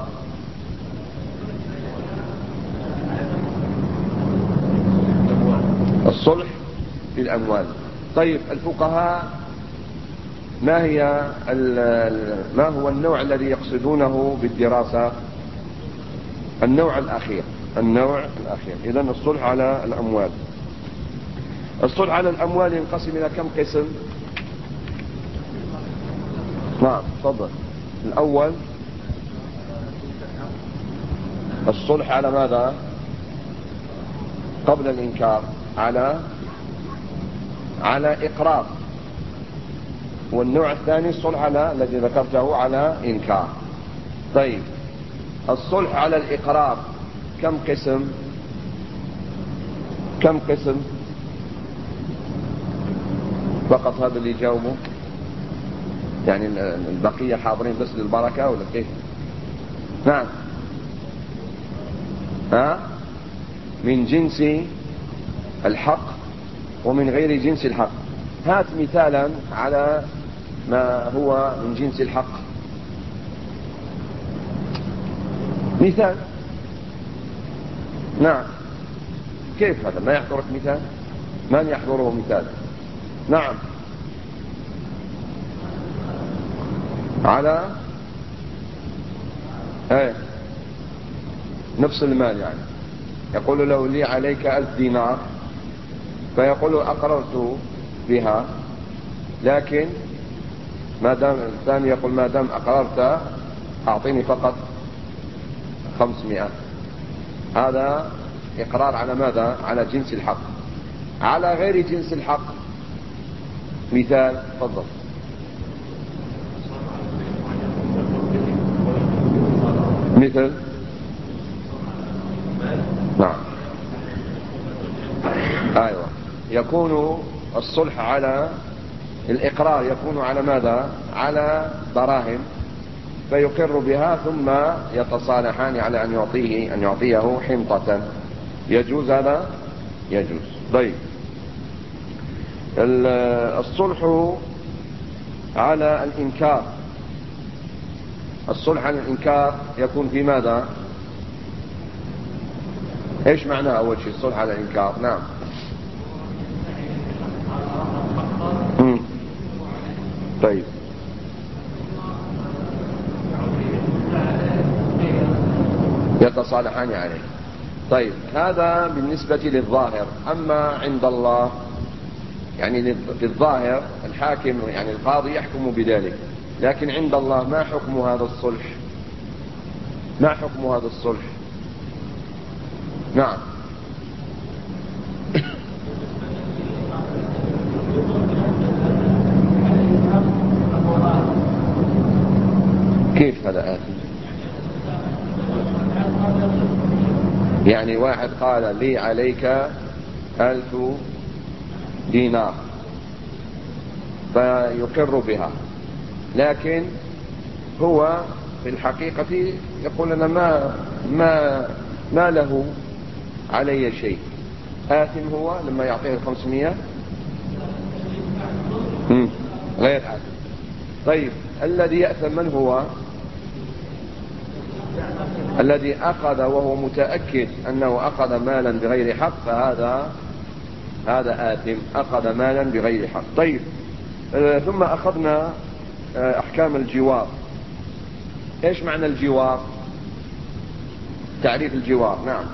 الصلح في الأموال. طيب الفقهاء ما هي ما هو النوع الذي يقصدونه بالدراسة؟ النوع الأخير. النوع الأخير. إذن الصلح على الأموال. الصلح على الأموال ينقسم إلى كم قسم؟ نعم تفضل. الأول الصلح على ماذا؟ قبل الإنكار على على إقرار. والنوع الثاني الصلح على الذي ذكرته على إنكار. طيب الصلح على الإقرار كم قسم؟ كم قسم؟ فقط هذا اللي يجاوبه؟ يعني البقية حاضرين بس للبركة ولا كيف؟ نعم. ها؟ من جنس الحق ومن غير جنس الحق. هات مثالا على ما هو من جنس الحق. مثال. نعم. كيف هذا؟ ما يحضرك مثال؟ من يحضره مثال؟ نعم. على ايه نفس المال، يعني يقول له لي عليك ألف دينار، فيقول أقررت بها، لكن ما دام الثاني يقول ما دام أقررت أعطيني فقط خمسمائة، هذا إقرار على ماذا؟ على جنس الحق. على غير جنس الحق مثال، تفضل. مثل نعم أيوة، يكون الصلح على الإقرار يكون على ماذا؟ على دراهم، فيقر بها ثم يتصالحان على أن يعطيه أن يعطيه حنطة. يجوز هذا؟ يجوز. طيب، الصلح على الإنكار، الصلح على الإنكار يكون في ماذا؟ ايش معناه أول شيء الصلح على الإنكار؟ نعم. مم. طيب، يتصالحان عليه. طيب، هذا بالنسبة للظاهر. أما عند الله يعني في الظاهر الحاكم يعني القاضي يحكم بذلك، لكن عند الله ما حكم هذا الصلح؟ ما حكم هذا الصلح؟ نعم. كيف هذا آثم؟ يعني واحد قال لي عليك ألف دينار فيقر بها، لكن هو في الحقيقة يقول أنا ما ما ما له علي شيء. آثم هو لما يعطيه خمسمائة؟ غير آثم. طيب، الذي يأثم من هو؟ الذي أخذ وهو متأكد أنه أخذ مالا بغير حق، فهذا هذا آثم، أخذ مالا بغير حق. طيب، آه ثم أخذنا آه أحكام الجوار. إيش معنى الجوار؟ تعريف الجوار. نعم،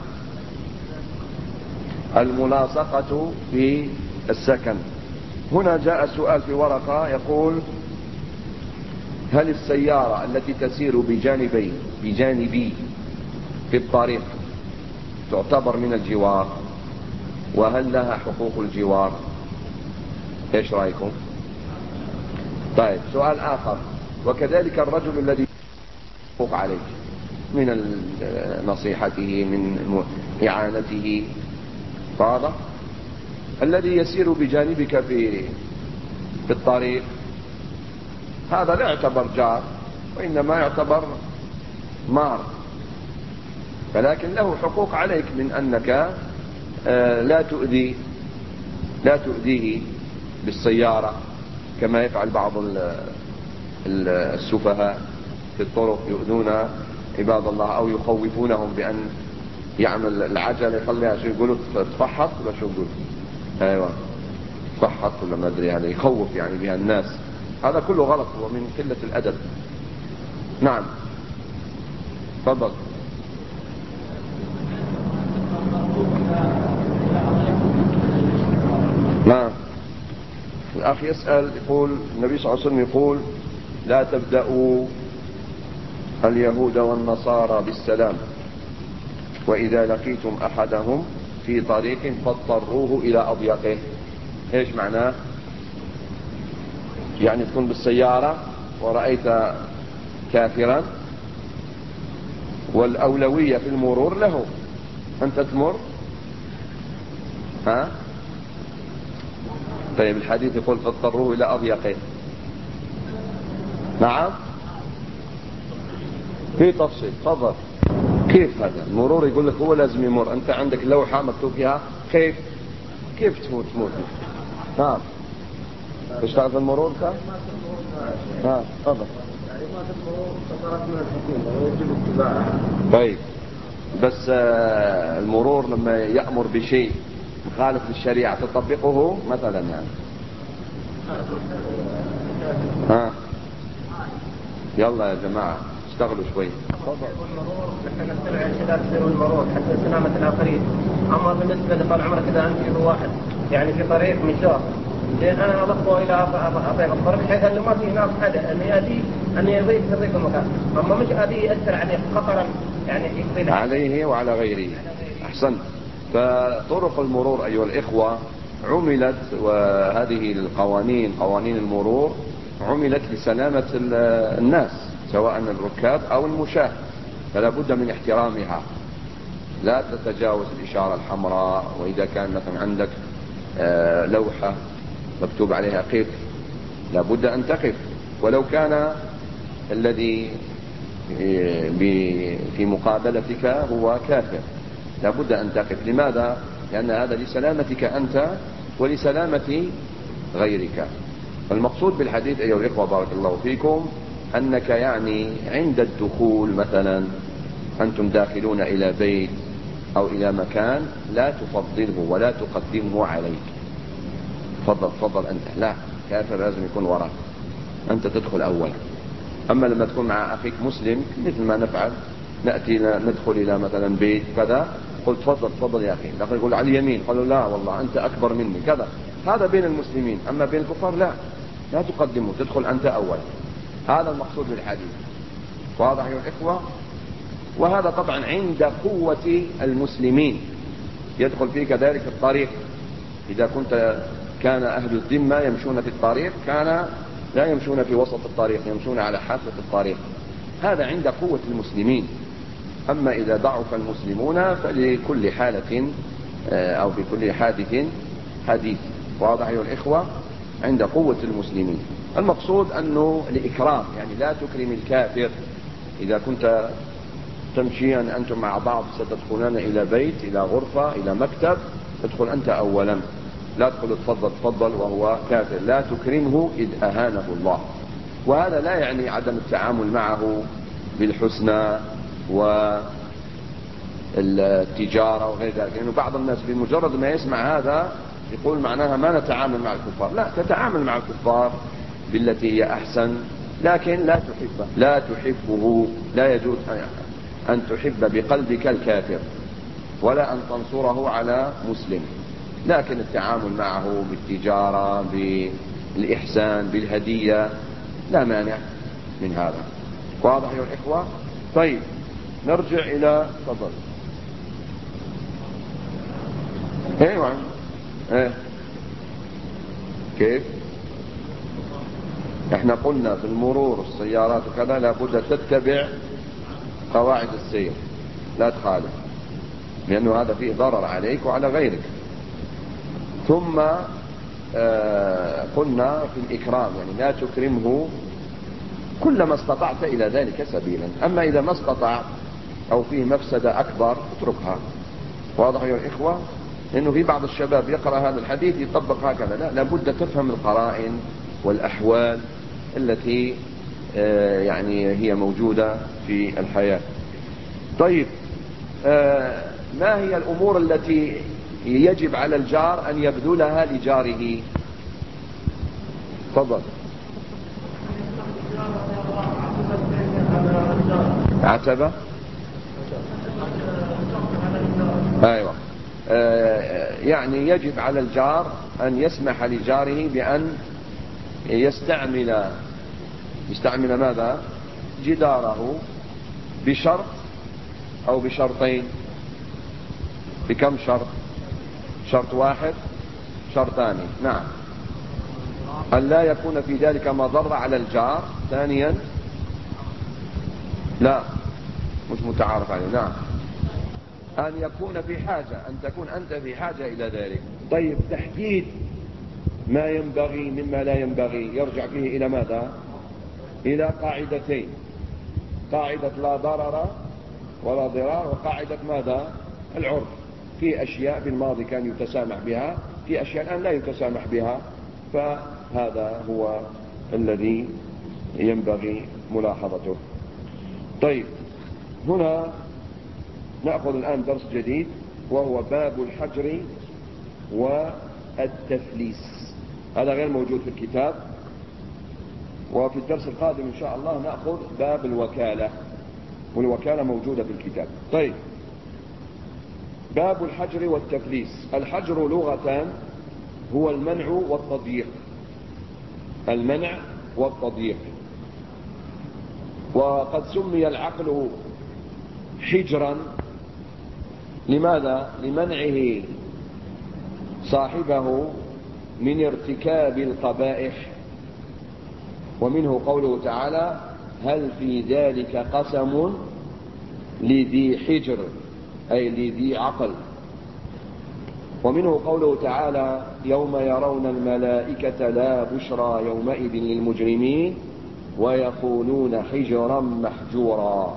الملاصقة في السكن. هنا جاء سؤال في ورقة يقول: هل السيارة التي تسير بجانبي بجانبي في الطريق تعتبر من الجوار؟ وهل لها حقوق الجوار؟ ايش رأيكم؟ طيب، سؤال آخر: وكذلك الرجل الذي يحقق عليك من نصيحته من إعانته، واضح؟ الذي يسير بجانبك في في الطريق هذا لا يعتبر جار، وإنما يعتبر مار، ولكن له حقوق عليك من أنك لا تؤذي لا تؤذيه بالسيارة كما يفعل بعض السفهاء في الطرق، يؤذون عباد الله أو يخوفونهم بأن يعمل العجلة يخليها شو يقولوا تفحط ولا شو يقول؟ أيوة تفحط ولا ما أدري، هذا يخوف يعني بها الناس. هذا كله غلط ومن قلة الأدب. نعم، تفضل. نعم، الأخ يسأل يقول النبي صلى الله عليه وسلم يقول: لا تبدأوا اليهود والنصارى بالسلام، وإذا لقيتم أحدهم في طريق فاضطروه إلى أضيقه. إيش معناه؟ يعني تكون بالسيارة ورأيت كافرا والأولوية في المرور له، أنت تمر. ها؟ طيب، الحديث يقول فاضطروه إلى أضيقه. نعم، في تفصيل. تفضل. كيف هذا المرور؟ يقول لك هو لازم يمر، أنت عندك لوحة مكتوب فيها كيف كيف تموت تموت. نعم، تشتغل في المرور كان؟ ها، تفضل. طيب، بس المرور لما يأمر بشيء مخالف للشريعة تطبقه مثلا يعني. ها، يلا يا جماعة اشتغلوا شوي. المرور نحن نتبع ارشادات سير المرور حتى سلامة الآخرين. أما بالنسبة لطال عمرك إذا أنت واحد يعني في طريق مشوار لأن أنا أضفه إلى أطيب الطرق بحيث أنه ما في ناس حدا أن يأتي أن يضيف في ضيق المكان، أما مش أتي يأثر عليه خطرا يعني يقضي عليه وعلى غيره. أحسنت. فطرق المرور أيها الإخوة عملت، وهذه القوانين قوانين المرور عملت لسلامة الناس سواء الركاب أو المشاة، فلا بد من احترامها. لا تتجاوز الإشارة الحمراء، وإذا كان مثلا عندك لوحة مكتوب عليها قف لا بد أن تقف، ولو كان الذي في مقابلتك هو كافر لا بد أن تقف. لماذا؟ لأن هذا لسلامتك أنت ولسلامة غيرك. المقصود بالحديث أيها الإخوة بارك الله فيكم أنك يعني عند الدخول مثلا أنتم داخلون إلى بيت أو إلى مكان لا تفضله ولا تقدمه عليك. تفضل تفضل أنت، لا، كافر لازم يكون وراك، أنت تدخل أولا. أما لما تكون مع أخيك مسلم مثل ما نفعل، نأتي ندخل إلى مثلا بيت كذا، قل تفضل تفضل يا أخي، لكن يقول على اليمين، قالوا لا والله أنت أكبر مني كذا. هذا بين المسلمين، أما بين الكفار لا، لا تقدمه، تدخل أنت أول. هذا المقصود بالحديث. واضح يا الإخوة؟ وهذا طبعا عند قوة المسلمين. يدخل فيه كذلك الطريق، إذا كنت كان أهل الذمة يمشون في الطريق كان لا يمشون في وسط الطريق، يمشون على حافة الطريق. هذا عند قوة المسلمين. أما إذا ضعف المسلمون فلكل حالة أو في كل حادث حديث. واضح أيها الإخوة؟ عند قوة المسلمين. المقصود أنه الإكرام، يعني لا تكرم الكافر. إذا كنت تمشيا أنتم مع بعض ستدخلون إلى بيت إلى غرفة إلى مكتب، تدخل أنت أولا، لا تقول تفضل تفضل وهو كافر، لا تكرمه إذ أهانه الله. وهذا لا يعني عدم التعامل معه بالحسنى والتجارة وغير ذلك، لأنه بعض الناس بمجرد ما يسمع هذا يقول معناها ما نتعامل مع الكفار. لا، تتعامل مع الكفار بالتي هي أحسن، لكن لا تحبه لا تحبه لا يجوز أن تحب بقلبك الكافر ولا أن تنصره على مسلم، لكن التعامل معه بالتجارة بالإحسان بالهدية لا مانع من هذا. واضح يا الإخوة؟ طيب نرجع إلى تفضل. ايوه ايه كيف؟ احنا قلنا في المرور السيارات وكذا لابد تتبع قواعد السير، لا تخالف، لأنه هذا فيه ضرر عليك وعلى غيرك. ثم آه قلنا في الإكرام، يعني لا تكرمه كلما استطعت إلى ذلك سبيلا. أما إذا ما استطعت أو فيه مفسدة أكبر اتركها. واضح يا الإخوة؟ لأنه في بعض الشباب يقرأ هذا الحديث يطبق هكذا، لا، لابد تفهم القرائن والأحوال التي آه يعني هي موجودة في الحياة. طيب آه ما هي الأمور التي يجب على الجار أن يبذلها لجاره؟ تفضل. عتبة. أيوة. آه يعني يجب على الجار أن يسمح لجاره بأن يستعمل يستعمل ماذا؟ جداره، بشرط أو بشرطين. بكم شرط؟ شرط واحد، شرطان. نعم. أن لا يكون في ذلك مضرة على الجار. ثانيا لا مش متعارف عليه. نعم. أن يكون في حاجة، أن تكون أنت في حاجة إلى ذلك. طيب تحديد ما ينبغي مما لا ينبغي يرجع فيه إلى ماذا؟ إلى قاعدتين: قاعدة لا ضرر ولا ضرار، وقاعدة ماذا؟ العرف. في أشياء بالماضي كان يتسامح بها، في أشياء الآن لا يتسامح بها، فهذا هو الذي ينبغي ملاحظته. طيب هنا نأخذ الآن درس جديد وهو باب الحجر والتفليس. هذا غير موجود في الكتاب، وفي الدرس القادم إن شاء الله نأخذ باب الوكالة، والوكالة موجودة في الكتاب. طيب باب الحجر والتفليس. الحجر لغة هو المنع والتضييق، المنع والتضييق. وقد سمي العقل حجرا، لماذا؟ لمنعه صاحبه من ارتكاب القبائح. ومنه قوله تعالى: هل في ذلك قسم لذي حجر، أي لذي عقل. ومنه قوله تعالى: يوم يرون الملائكة لا بشرى يومئذ للمجرمين ويقولون حجرا محجورا،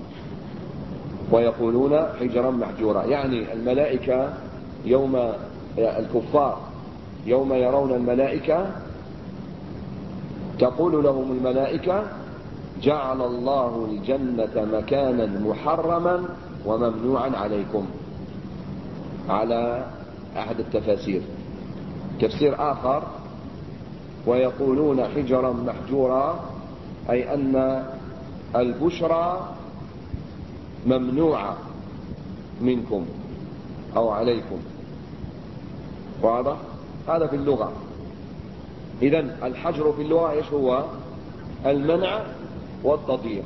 ويقولون حجرا محجورا، يعني الملائكة يوم الكفار يوم يرون الملائكة تقول لهم الملائكة: جعل الله الجنة مكانا محرما وممنوعا عليكم، على أحد التفاسير. تفسير آخر: ويقولون حجرا محجورا، أي أن البشرى ممنوعة منكم أو عليكم. واضح؟ هذا في اللغة. إذن الحجر في اللغة إيش هو؟ المنع والتضييق.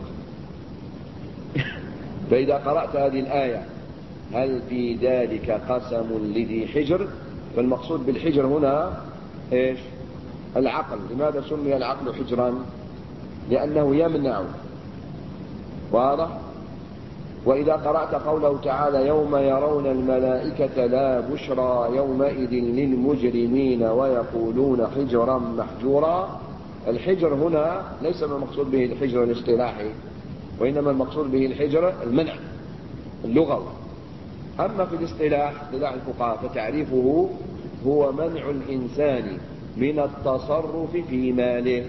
فإذا قرأت هذه الآية: هل في ذلك قسم لذي حجر، فالمقصود بالحجر هنا إيش؟ العقل. لماذا سمي العقل حجرا؟ لأنه يمنع. واضح؟ وإذا قرأت قوله تعالى: يوم يرون الملائكة لا بشرى يومئذ للمجرمين ويقولون حجرا محجورا، الحجر هنا ليس المقصود به الحجر الاصطلاحي، وإنما المقصود به الحجر المنع اللغوي. أما في الاصطلاح، اصطلاح الفقهاء، فتعريفه هو منع الإنسان من التصرف في ماله،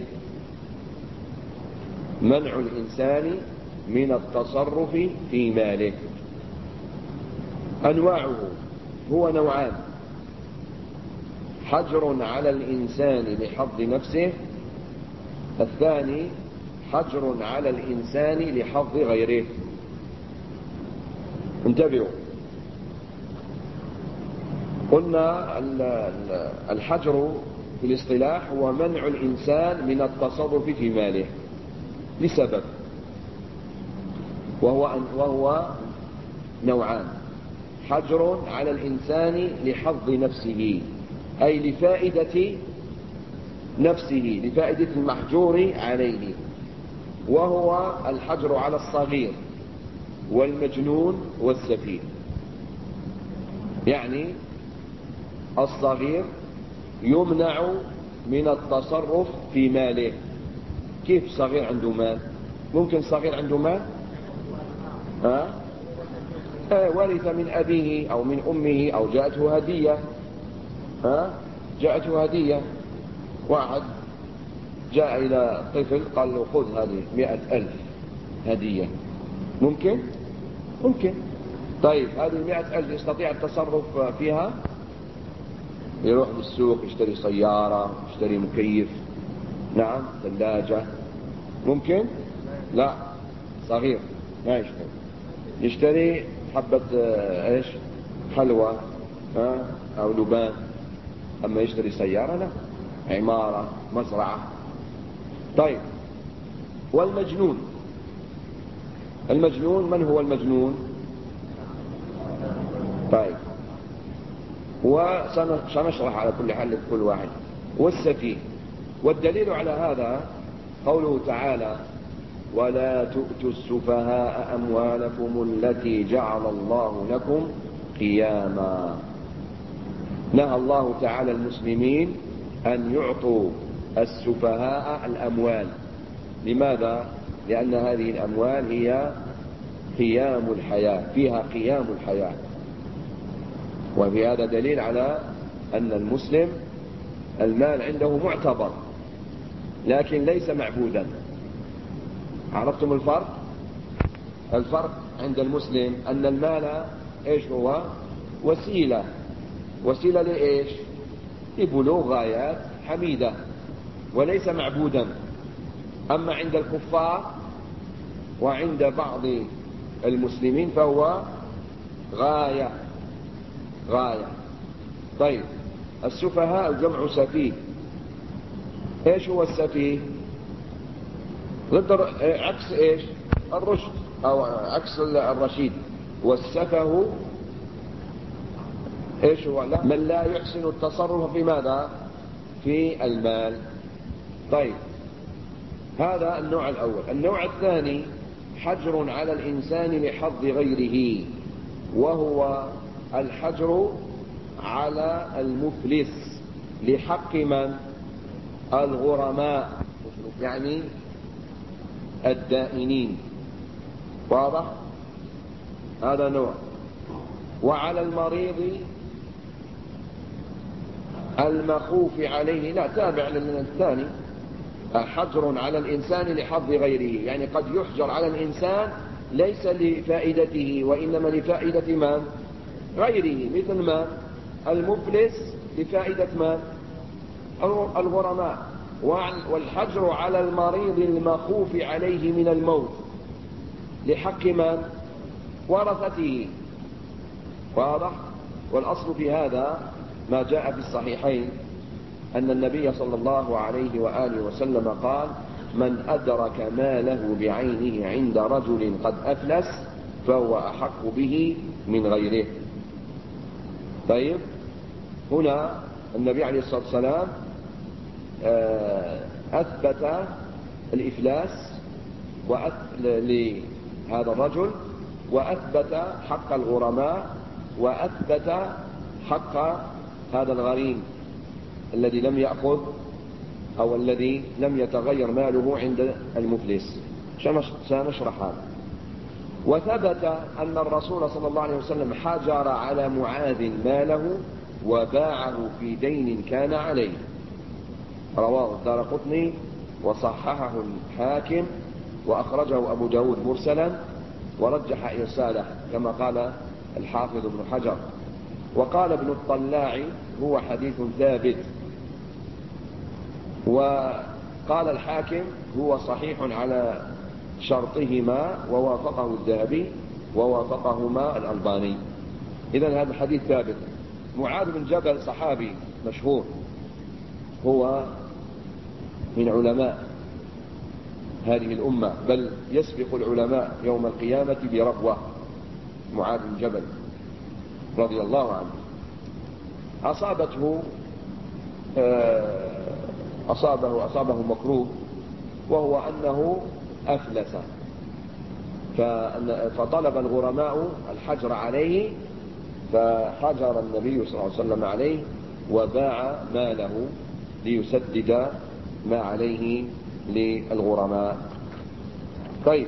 منع الإنسان من التصرف في ماله. أنواعه هو نوعان: حجر على الإنسان لحظ نفسه، الثاني حجر على الإنسان لحظ غيره. انتبهوا، قلنا الحجر في الاصطلاح هو منع الإنسان من التصرف في ماله لسبب، وهو وهو نوعان: حجر على الإنسان لحظ نفسه، أي لفائدة نفسه، لفائدة المحجور عليه، وهو الحجر على الصغير والمجنون والسفيه. يعني الصغير يمنع من التصرف في ماله. كيف صغير عنده مال؟ ممكن صغير عنده مال ها؟ ورث من أبيه أو من أمه أو جاءته هدية، ها؟ جاءته هدية. واحد جاء إلى طفل قال له: خذ هذه مئة ألف هدية. ممكن؟ ممكن. طيب هذه المئة ألف يستطيع التصرف فيها؟ يروح للسوق يشتري سيارة، يشتري مكيف، نعم، ثلاجة. ممكن؟ لا، صغير ما يشتري. يشتري حبة ايش؟ حلوى، ها؟ او لبان. اما يشتري سيارة لا، عمارة، مزرعة. طيب، والمجنون، المجنون من هو المجنون؟ طيب، وسنشرح على كل حال كل واحد. والسفيه. والدليل على هذا قوله تعالى: ولا تؤتوا السفهاء أموالكم التي جعل الله لكم قياما. نهى الله تعالى المسلمين أن يعطوا السفهاء الأموال. لماذا؟ لأن هذه الأموال هي قيام الحياة، فيها قيام الحياة. وفي هذا دليل على أن المسلم المال عنده معتبر لكن ليس معبودا. عرفتم الفرق؟ الفرق عند المسلم أن المال إيش هو؟ وسيلة، وسيلة لإيش؟ لبلوغ غايات حميدة، وليس معبودا. أما عند الكفار وعند بعض المسلمين فهو غاية، غاية. طيب، السفهاء جمع سفيه. ايش هو السفيه؟ ضد عكس ايش؟ الرشد او عكس الرشيد. والسفه ايش هو؟ لا من لا يحسن التصرف في ماذا؟ في المال. طيب هذا النوع الأول. النوع الثاني حجر على الإنسان لحظ غيره، وهو الحجر على المفلس لحق من؟ الغرماء، يعني الدائنين. واضح؟ هذا نوع. وعلى المريض المخوف عليه، لا تابع للثاني، حجر على الإنسان لحظ غيره، يعني قد يحجر على الإنسان ليس لفائدته وإنما لفائدة من؟ غيره، مثل ما المفلس لفائدة من؟ الغرماء. والحجر على المريض المخوف عليه من الموت لحق من؟ ورثته. واضح؟ والأصل في هذا ما جاء في الصحيحين أن النبي صلى الله عليه وآله وسلم قال: من أدرك ماله بعينه عند رجل قد أفلس فهو أحق به من غيره. طيب هنا النبي عليه الصلاة والسلام أثبت الإفلاس لهذا الرجل، وأثبت حق الغرماء، وأثبت حق هذا الغريم الذي لم يأخذ أو الذي لم يتغير ماله عند المفلس. سنشرح هذا. وثبت أن الرسول صلى الله عليه وسلم حجر على معاذ ماله وباعه في دين كان عليه. رواه الدارقطني وصححه الحاكم وأخرجه أبو داود مرسلا ورجح إرساله كما قال الحافظ ابن حجر. وقال ابن الطلاع هو حديث ثابت. وقال الحاكم هو صحيح على شرطهما ووافقه الذهبي ووافقهما الألباني. إذن هذا الحديث ثابت. معاذ بن جبل صحابي مشهور، هو من علماء هذه الأمة، بل يسبق العلماء يوم القيامة بربوة. معاذ بن جبل رضي الله عنه أصابته أصابه أصابه مكروه، وهو أنه أفلس، فطلب الغرماء الحجر عليه، فحجر النبي صلى الله عليه وسلم عليه وباع ماله ليسدد ما عليه للغرماء. طيب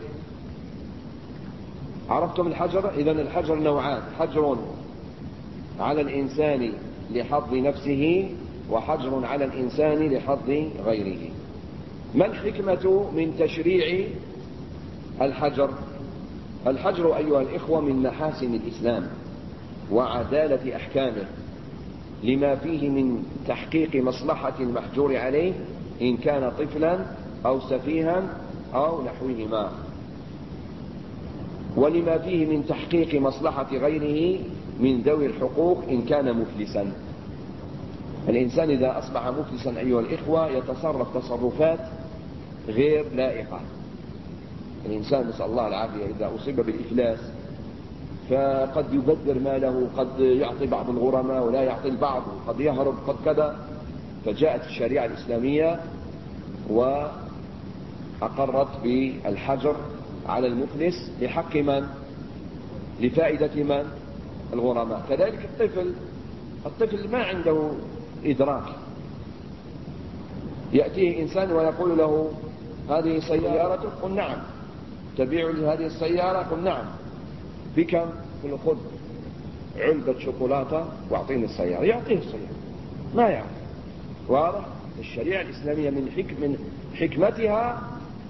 عرفتم الحجر؟ إذن الحجر نوعان: حجر على الإنسان لحظ نفسه، وحجر على الإنسان لحظ غيره. ما الحكمة من تشريع الحجر؟ الحجر أيها الإخوة من محاسن الإسلام وعدالة أحكامه، لما فيه من تحقيق مصلحة المحجور عليه إن كان طفلا أو سفيها أو نحوهما، ولما فيه من تحقيق مصلحة غيره من ذوي الحقوق إن كان مفلسا. الإنسان إذا أصبح مفلسا أيها الإخوة يتصرف تصرفات غير لائقة. الإنسان نسأل الله العافية إذا أصيب بالإفلاس فقد يبذر ماله، قد يعطي بعض الغرماء ولا يعطي البعض، قد يهرب، قد كذا. فجاءت الشريعة الإسلامية وأقرت بالحجر على المفلس لحق من؟ لفائدة من؟ الغرماء. كذلك الطفل الطفل ما عنده إدراك، يأتيه إنسان ويقول له: هذه سيارة؟ قل نعم. تبيع لي هذه السيارة؟ قل نعم. بكم؟ قل خذ علبة شوكولاتة واعطيني السيارة. يعطيه السيارة، ما يعرف. واضح؟ الشريعة الإسلامية من حكم من حكمتها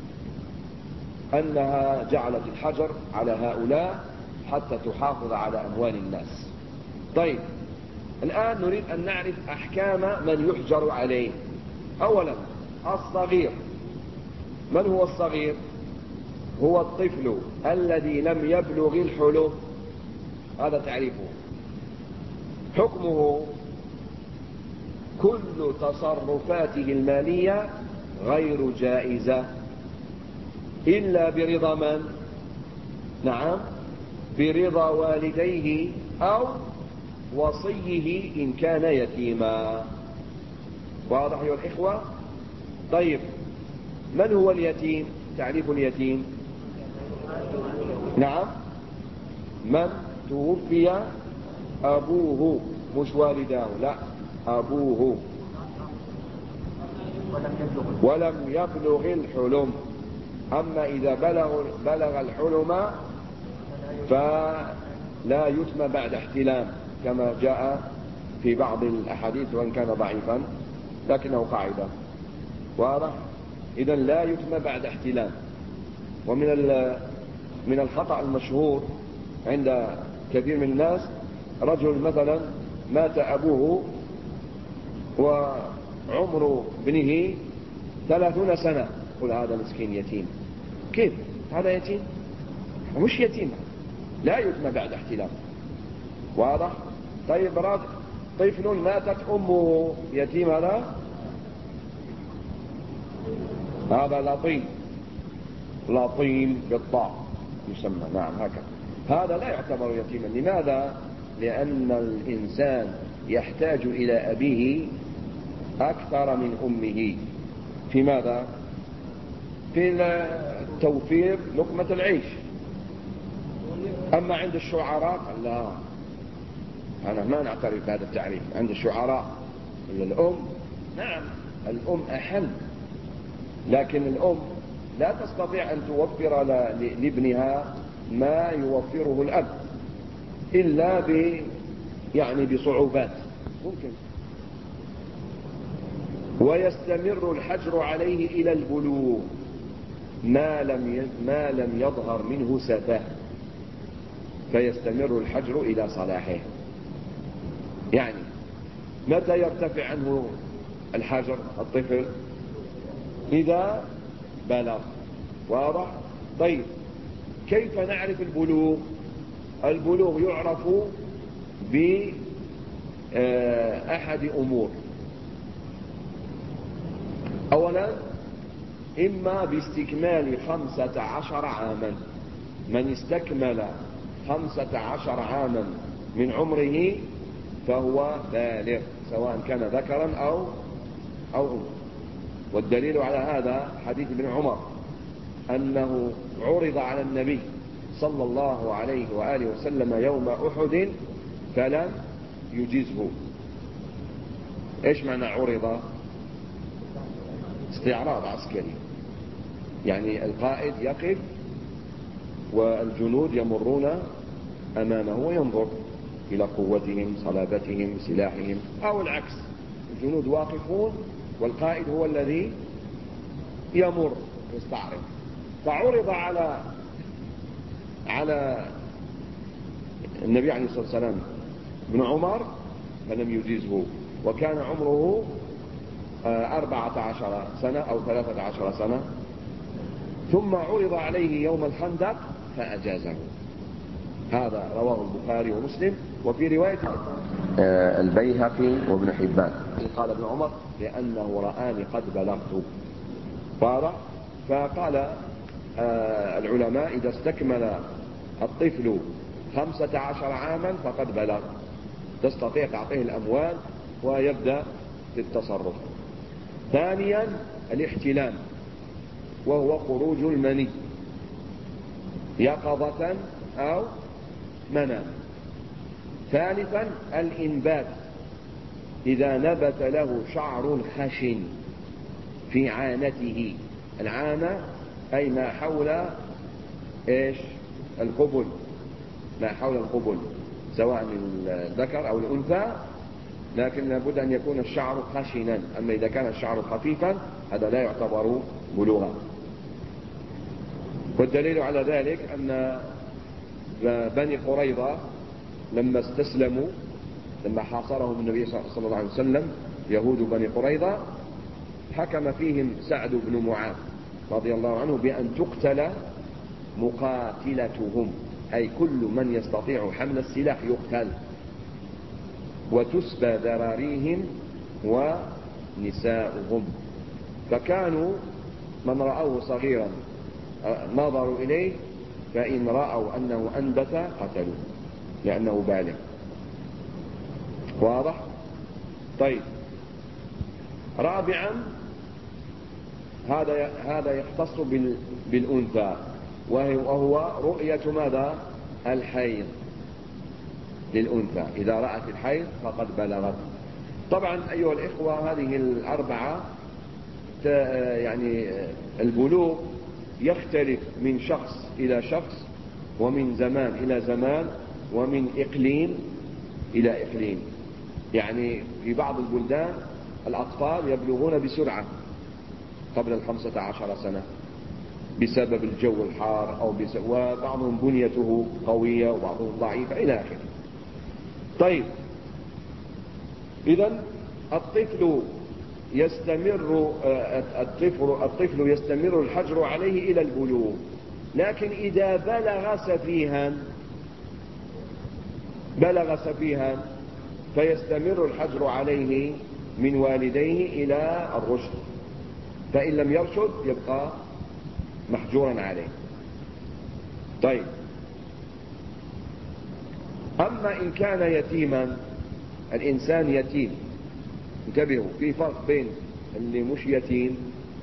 أنها جعلت الحجر على هؤلاء حتى تحافظ على أموال الناس. طيب الآن نريد أن نعرف أحكام من يحجر عليه. أولا الصغير. من هو الصغير؟ هو الطفل الذي لم يبلغ الحلم، هذا تعريفه. حكمه كل تصرفاته المالية غير جائزة إلا برضا من؟ نعم، برضا والديه أو وصيه إن كان يتيما. واضح أيها الإخوة؟ طيب، من هو اليتيم؟ تعريف اليتيم؟ نعم، من توفي أبوه، مش والداه، لا، أبوه، ولم يبلغ الحلم. أما إذا بلغ, بلغ الحلم فلا يتم بعد احتلام كما جاء في بعض الأحاديث وإن كان ضعيفا لكنه قاعدة. واضح؟ إذن لا يتم بعد احتلام. ومن من الخطأ المشهور عند كثير من الناس، رجل مثلا مات أبوه وعمر ابنه ثلاثون سنة، قل هذا مسكين يتيم. كيف هذا يتيم؟ مش يتيم، لا يتم بعد احتلام. واضح؟ طيب، طفل ماتت أمه، يتيم هذا؟ هذا لطيم، لطيم بالطاء يسمى، نعم هكذا. هذا لا يعتبر يتيما. لماذا؟ لأن الإنسان يحتاج إلى أبيه أكثر من أمه. في ماذا؟ في توفير لقمة العيش. أما عند الشعراء لا، أنا ما نعترف بهذا التعريف. عند الشعراء الأم، نعم الأم أحل، لكن الأم لا تستطيع أن توفر لابنها ما يوفره الأب إلا ب يعني بصعوبات ممكن. ويستمر الحجر عليه إلى البلوغ ما لم ما لم يظهر منه سفه، فيستمر الحجر إلى صلاحه. يعني متى يرتفع عنه الحجر الطفل؟ إذا بلغ. واضح؟ طيب، كيف نعرف البلوغ؟ البلوغ يعرف بأحد أمور. أولا، إما باستكمال خمسة عشر عاما. من استكمل خمسة عشر عاما من عمره فهو بالغ، سواء كان ذكرا أو أو أنثى. والدليل على هذا حديث ابن عمر أنه عرض على النبي صلى الله عليه وآله وسلم يوم أحد فلم يجزه. إيش معنى عرض؟ استعراض عسكري، يعني القائد يقف والجنود يمرون أمامه وينظر إلى قوتهم، صلابتهم، سلاحهم، أو العكس، الجنود واقفون والقائد هو الذي يمر يستعرض. فعرض على على النبي عليه الصلاة والسلام ابن عمر فلم يجيزه، وكان عمره أربعة عشر سنة أو ثلاثة عشر سنة. ثم عرض عليه يوم الخندق فأجازه. هذا رواه البخاري ومسلم. وفي رواية البيهقي وابن حبان قال ابن عمر لأنه رآني قد بلغت. واضح؟ فقال العلماء إذا استكمل الطفل خمسة عشر عاما فقد بلغ، تستطيع تعطيه الأموال ويبدأ في التصرف. ثانيا، الاحتلام، وهو خروج المني يقظة أو منام. ثالثا، الإنبات، إذا نبت له شعر خشن في عانته. العانة أي ما حول إيش؟ القبل، ما حول القبل سواء الذكر أو الأنثى، لكن لابد أن يكون الشعر خشنا. أما إذا كان الشعر خفيفا هذا لا يعتبر بلوغا. والدليل على ذلك أن بني قريظة لما استسلموا، لما حاصرهم النبي صلى الله عليه وسلم يهود بني قريظة، حكم فيهم سعد بن معاذ رضي الله عنه بأن تقتل مقاتلتهم، أي كل من يستطيع حمل السلاح يقتل، وتسبى ذراريهم ونساؤهم. فكانوا من رأوه صغيرا نظروا إليه، فإن رأوا أنه أنبت قتلوه لأنه بالغ. واضح؟ طيب، رابعا هذا هذا يختص بالأنثى، وهو رؤية ماذا؟ الحيض للأنثى. إذا رأت الحيض فقد بلغت. طبعا أيها الإخوة، هذه الأربعة يعني البلوغ يختلف من شخص إلى شخص، ومن زمان إلى زمان، ومن إقليم إلى إقليم. يعني في بعض البلدان الأطفال يبلغون بسرعة قبل الخمسة عشر سنة بسبب الجو الحار، أو بسبب وبعضهم بنيته قوية وبعضهم ضعيفة إلى آخره. طيب، إذن الطفل يستمر الطفل الطفل يستمر الحجر عليه إلى البلوغ، لكن إذا بلغ سفيها بلغ سفيها فيستمر الحجر عليه من والديه إلى الرشد، فإن لم يرشد يبقى محجورا عليه. طيب، أما إن كان يتيما، الإنسان يتيم، انتبهوا، في فرق بين اللي مش يتيم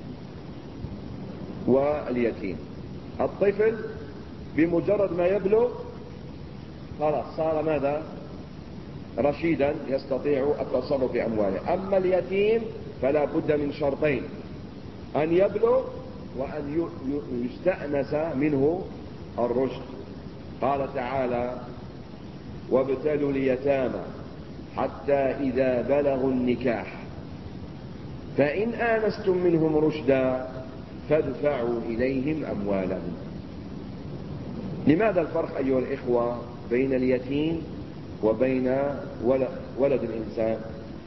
واليتيم. الطفل بمجرد ما يبلغ خلاص صار ماذا؟ رشيدا يستطيع التصرف في أمواله. أما اليتيم فلا بد من شرطين: أن يبلغ وأن يستأنس منه الرشد. قال تعالى: وابتلوا اليتامى حتى إذا بلغوا النكاح فإن آنستم منهم رشدا فادفعوا إليهم أموالهم. لماذا الفرق أيها الإخوة بين اليتيم وبين ولد الإنسان؟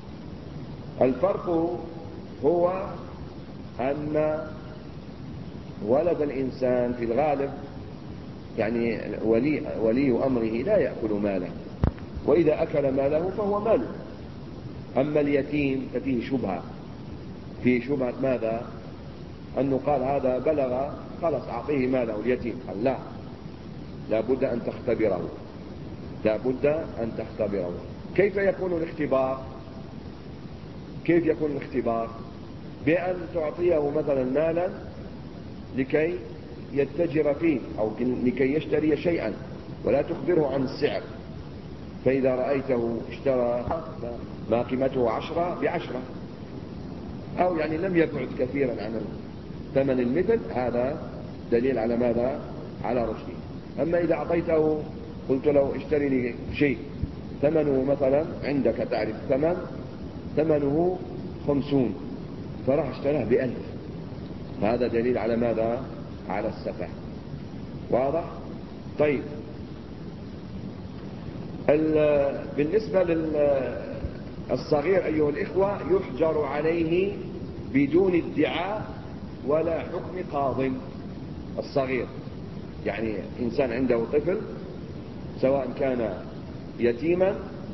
الفرق هو أن ولد الإنسان في الغالب يعني ولي, ولي أمره لا يأكل ماله، وإذا أكل ماله فهو ماله. أما اليتيم ففيه شبهة، فيه شبهة ماذا؟ أنه قال هذا بلغ خلاص أعطيه ماله. اليتيم قال لا، لا بد أن تختبره، لا بد أن تختبره. كيف يكون الاختبار؟ كيف يكون الاختبار؟ بأن تعطيه مثلا مالا لكي يتجر فيه أو لكي يشتري شيئا، ولا تخبره عن السعر. فإذا رأيته اشترى ما قيمته عشرة بعشرة، أو يعني لم يبعد كثيرا عن ثمن المثل، هذا دليل على ماذا؟ على رشده. أما إذا أعطيته قلت له اشتري لي شيء ثمنه مثلا عندك تعرف ثمن ثمنه خمسون، فراح اشتراه بألف، هذا دليل على ماذا؟ على السفه. واضح؟ طيب، بالنسبة للصغير أيها الإخوة يحجر عليه بدون ادعاء ولا حكم قاض. الصغير يعني إنسان عنده طفل سواء كان يتيما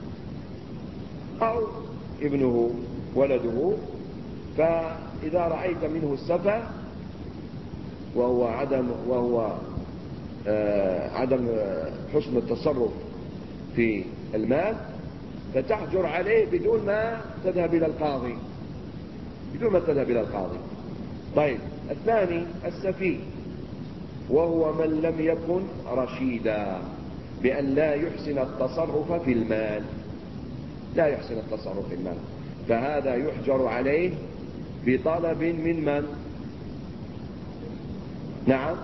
أو ابنه ولده، فإذا رأيت منه السفه وهو عدم وهو آه عدم حسن التصرف في المال، فتحجر عليه بدون ما تذهب إلى القاضي، بدون ما تذهب إلى القاضي. طيب، الثاني السفيه، وهو من لم يكن رشيدا، بأن لا يحسن التصرف في المال، لا يحسن التصرف في المال، فهذا يحجر عليه بطلب من من؟ نعم،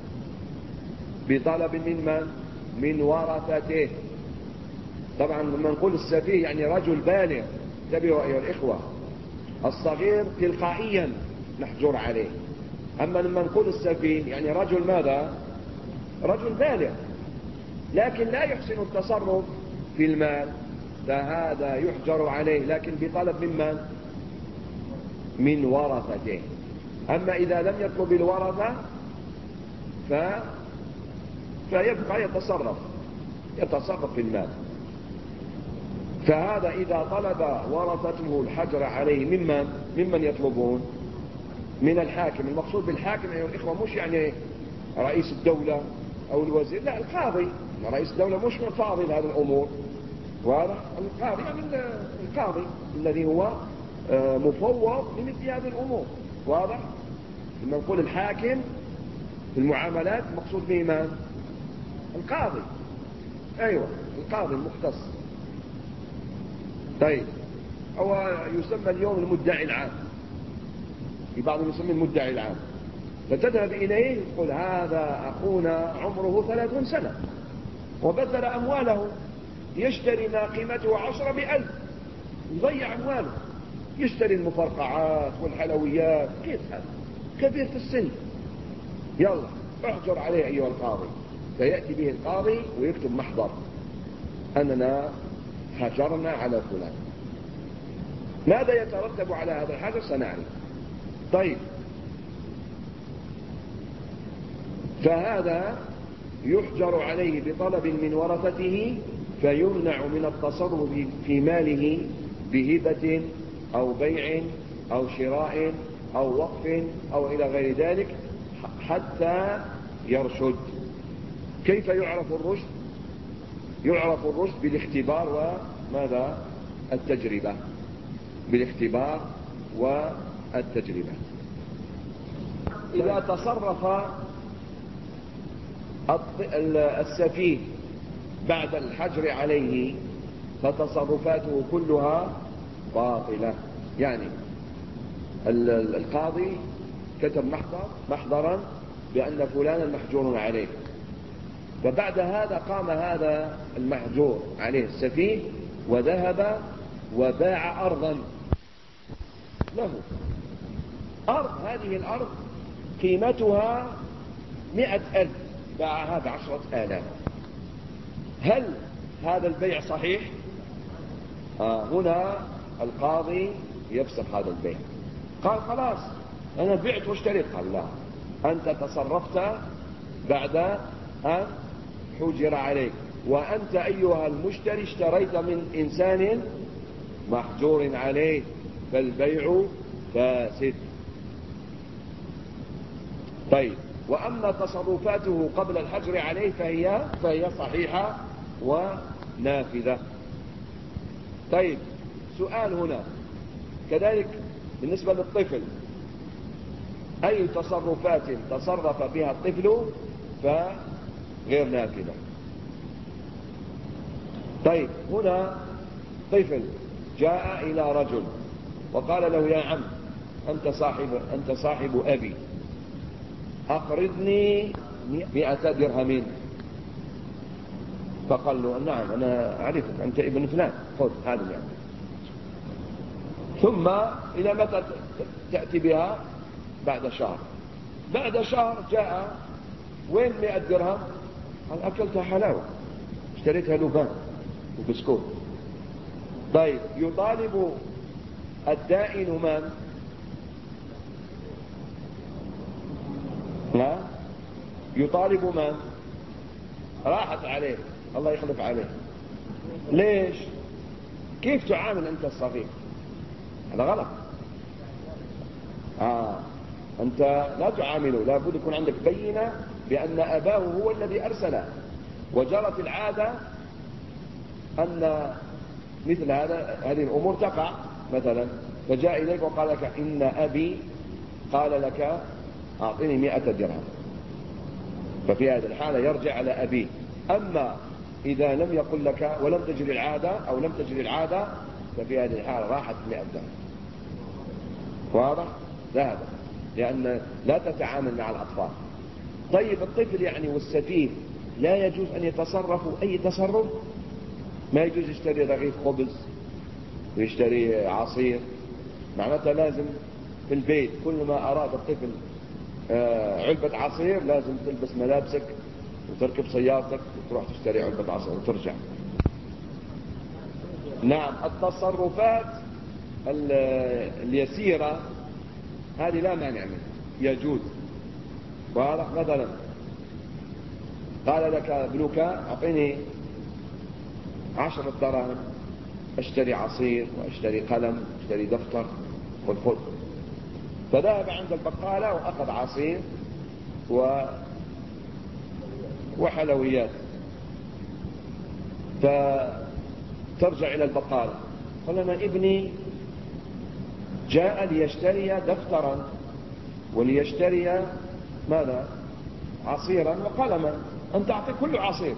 بطلب من من؟ من ورثته. طبعا لما نقول السفيه يعني رجل بالغ، انتبهوا أيها الإخوة، الصغير تلقائيا نحجر عليه. أما لما نقول السفيه يعني رجل ماذا؟ رجل بالغ لكن لا يحسن التصرف في المال، فهذا يحجر عليه لكن بطلب من من؟ من ورثته. أما إذا لم يطلب الورثة ف... فيبقى يتصرف يتصرف في المال. فهذا إذا طلب ورثته الحجر عليه ممن ممن يطلبون؟ من الحاكم. المقصود بالحاكم أيها الإخوة مش يعني رئيس الدولة أو الوزير، لا، القاضي. رئيس الدولة مش من فاضل هذه الأمور، واضح؟ القاضي يعني القاضي الذي هو مفوض لمثل هذه الأمور، واضح؟ لما نقول الحاكم في المعاملات المقصود به من؟ القاضي. أيوة، القاضي المختص. طيب، هو يسمى اليوم المدعي العام، في بعضهم يسمى المدعي العام. فتذهب إليه تقول هذا أخونا عمره ثلاثون سنة وبذل أمواله، يشتري ما قيمته عشرة بألف، يضيع أمواله، يشتري المفرقعات والحلويات، كيف هذا؟ كبير في السن، يلا احجر عليه أيها القاضي. فيأتي به القاضي ويكتب محضر أننا حجرنا على فلان. ماذا يترتب على هذا الحجر سنعرف. طيب، فهذا يحجر عليه بطلب من ورثته، فيمنع من التصرف في ماله بهبة أو بيع أو شراء أو وقف أو إلى غير ذلك حتى يرشد. كيف يعرف الرشد؟ يعرف الرشد بالاختبار وماذا؟ التجربة. بالاختبار والتجربة. إذا تصرف السفيه بعد الحجر عليه فتصرفاته كلها باطلة. يعني القاضي كتب محضر محضرا بأن فلانا محجور عليه، فبعد هذا قام هذا المحجور عليه السفيه وذهب وباع أرضا له، أرض، هذه الأرض قيمتها مئة ألف، باعها بعشرة آلاف. هل هذا البيع صحيح؟ آه هنا القاضي يفسخ هذا البيع. قال خلاص أنا بعت واشتريت. قال لا، أنت تصرفت بعد أن حجر عليك، وأنت أيها المشتري اشتريت من إنسان محجور عليه، فالبيع فاسد. طيب، وأما تصرفاته قبل الحجر عليه فهي فهي صحيحة ونافذة. طيب، سؤال هنا كذلك بالنسبة للطفل، أي تصرفات تصرف بها الطفل فغير نافذة. طيب، هنا طفل جاء إلى رجل وقال له يا عم أنت صاحب أنت صاحب أبي، أقرضني مئة درهم. فقال له نعم أنا أعرفك، أنت ابن فلان، خذ هذا يعني. ثم إلى متى تأتي بها؟ بعد شهر. بعد شهر جاء، وين مئة درهم؟ قال أكلتها حلاوة، اشتريتها لبان وبسكوت. طيب، يطالب الدائن من؟ لا، يطالب من؟ راحت عليه، الله يخلف عليه. ليش؟ كيف تعامل أنت الصغير؟ هذا غلط. آه. أنت لا تعامله، لا بد يكون عندك بينة بأن أباه هو الذي أرسله. وجرت العادة أن مثل هذا هذه الأمور تقع، مثلا فجاء إليك وقال لك إن أبي قال لك أعطيني مئة درهم، ففي هذه الحالة يرجع على أبيه. أما إذا لم يقل لك ولم تجري العادة أو لم تجري العادة ففي هذه الحالة راحت مئة درهم، واضح؟ ذهب، لأن لا تتعامل مع الأطفال. طيب، الطفل يعني والسفيه لا يجوز أن يتصرفوا أي تصرف. ما يجوز يشتري رغيف خبز ويشتري عصير، معناتها لازم في البيت كل ما أراد الطفل علبة عصير لازم تلبس ملابسك وتركب سيارتك وتروح تشتري علبة عصير وترجع. نعم، التصرفات اليسيرة هذه لا مانع منها، يجوز. واضح؟ مثلا قال لك ابنك أعطيني عشرة دراهم، اشتري عصير واشتري قلم واشتري دفتر والخذ. فذهب عند البقالة وأخذ عصير و... وحلويات. فترجع إلى البقالة قال لنا ابني جاء ليشتري دفترا وليشتري ماذا؟ عصيرا وقلما، أنت أعطي كل عصير.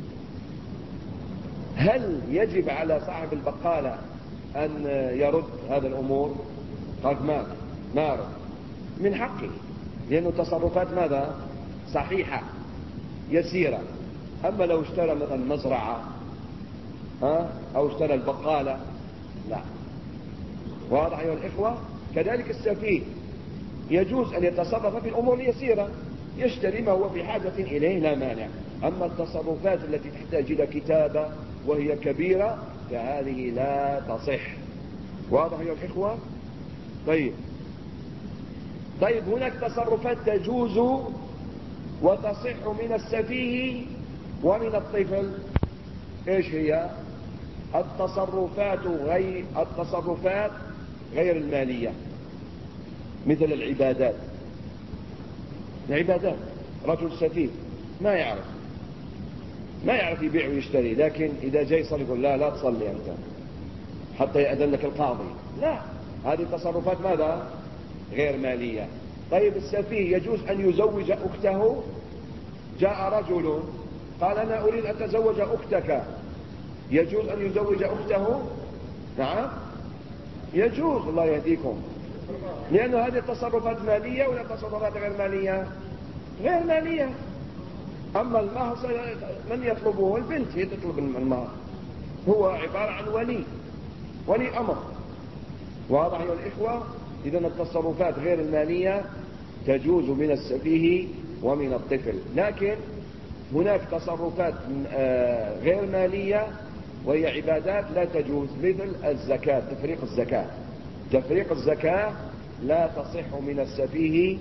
هل يجب على صاحب البقالة أن يرد هذا الأمور؟ قال ما ما رد، من حقه، لأنه تصرفات ماذا؟ صحيحة يسيرة. أما لو اشترى مثلا مزرعة ها أو اشترى البقالة لا. واضح أيها الإخوة؟ كذلك السفيه يجوز أن يتصرف في الأمور اليسيرة، يشتري ما هو في حاجة إليه لا مانع. أما التصرفات التي تحتاج إلى كتابة وهي كبيرة فهذه لا تصح. واضح أيها الإخوة؟ طيب طيب هناك تصرفات تجوز وتصح من السفيه ومن الطفل. ايش هي؟ التصرفات غير التصرفات غير المالية، مثل العبادات. العبادات رجل سفيه ما يعرف ما يعرف يبيع ويشتري، لكن إذا جاي يصلي يقول لا لا تصلي أنت حتى يأذن لك القاضي. لا، هذه تصرفات ماذا؟ غير مالية. طيب السفيه يجوز أن يزوج أخته. جاء رجل قال أنا أريد أن أتزوج أختك، يجوز أن يزوج أخته؟ نعم يجوز، الله يهديكم. لأن هذه التصرفات مالية ولا تصرفات غير مالية؟ غير مالية. أما المهر من يطلبه؟ البنت هي تطلب المهر، هو عبارة عن ولي ولي أمر. واضح أيها الإخوة؟ إذن التصرفات غير المالية تجوز من السفيه ومن الطفل، لكن هناك تصرفات غير مالية وهي عبادات لا تجوز، مثل الزكاة، تفريق الزكاة. تفريق الزكاة لا تصح من السفيه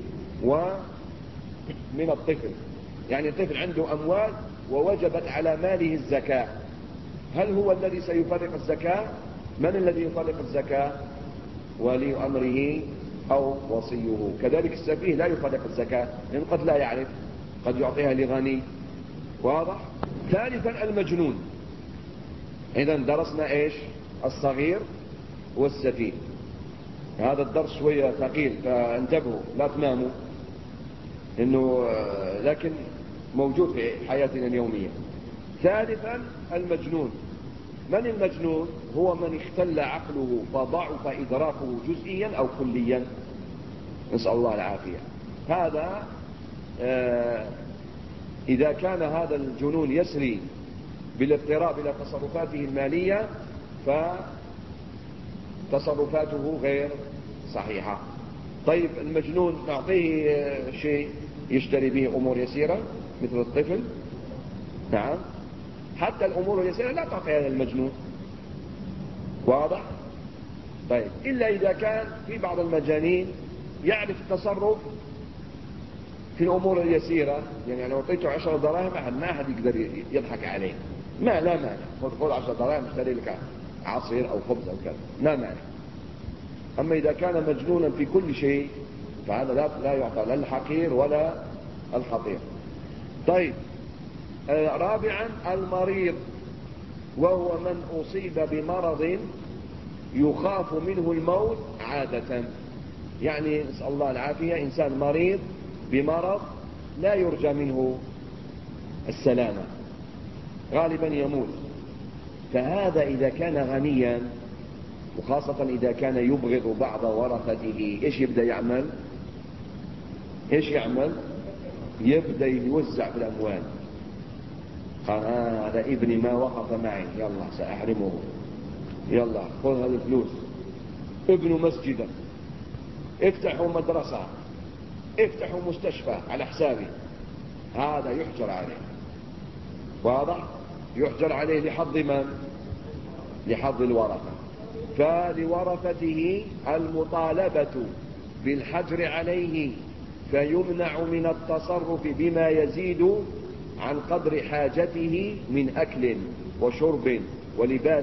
ومن الطفل. يعني الطفل عنده أموال ووجبت على ماله الزكاة، هل هو الذي سيفرق الزكاة؟ من الذي يفرق الزكاة؟ ولي أمره أو وصيه. كذلك السفيه لا يفرق الزكاة، لأنه قد لا يعرف، قد يعطيها لغني. واضح؟ ثالثا المجنون. إذن درسنا إيش؟ الصغير والسفيه. هذا الدرس شوية ثقيل فانتبهوا لا تناموا، إنه لكن موجود في حياتنا اليومية. ثالثا المجنون. من المجنون؟ هو من اختل عقله فضعف إدراكه جزئيا أو كليا، نسأل الله العافية. هذا آه إذا كان هذا الجنون يسري بالاضطراب إلى تصرفاته المالية فتصرفاته غير صحيحة. طيب المجنون نعطيه شيء يشتري به أمور يسيرة مثل الطفل؟ نعم، حتى الأمور اليسيرة لا تعطيها للمجنون. واضح؟ طيب إلا إذا كان في بعض المجانين يعرف التصرف في الأمور اليسيرة، يعني لو أعطيته عشر دراهم أحد ما أحد يقدر يضحك عليه، ما لا مانع، خذ عشر دراهم اشتري لك عصير أو خبز أو كذا، لا مانع. أما إذا كان مجنونا في كل شيء فهذا لا لا يعطى لا الحقير ولا الخطير. طيب آه رابعا المريض، وهو من أصيب بمرض يخاف منه الموت عادة. يعني نسأل الله العافية، إنسان مريض بمرض لا يرجى منه السلامة، غالبا يموت. فهذا إذا كان غنيا، وخاصة إذا كان يبغض بعض ورثته، إيش يبدأ يعمل؟ إيش يعمل؟ يبدأ يوزع في الأموال. قال آه هذا ابني ما وقف معي، يلا سأحرمه، يلا خذ هذه الفلوس، ابنوا مسجدا، افتحوا مدرسة، افتحوا مستشفى على حسابي. هذا يحجر عليه. واضح؟ يحجر عليه لحظ من؟ لحظ الورثة. فلورثته المطالبة بالحجر عليه، فيمنع من التصرف بما يزيد عن قدر حاجته من أكل وشرب ولباس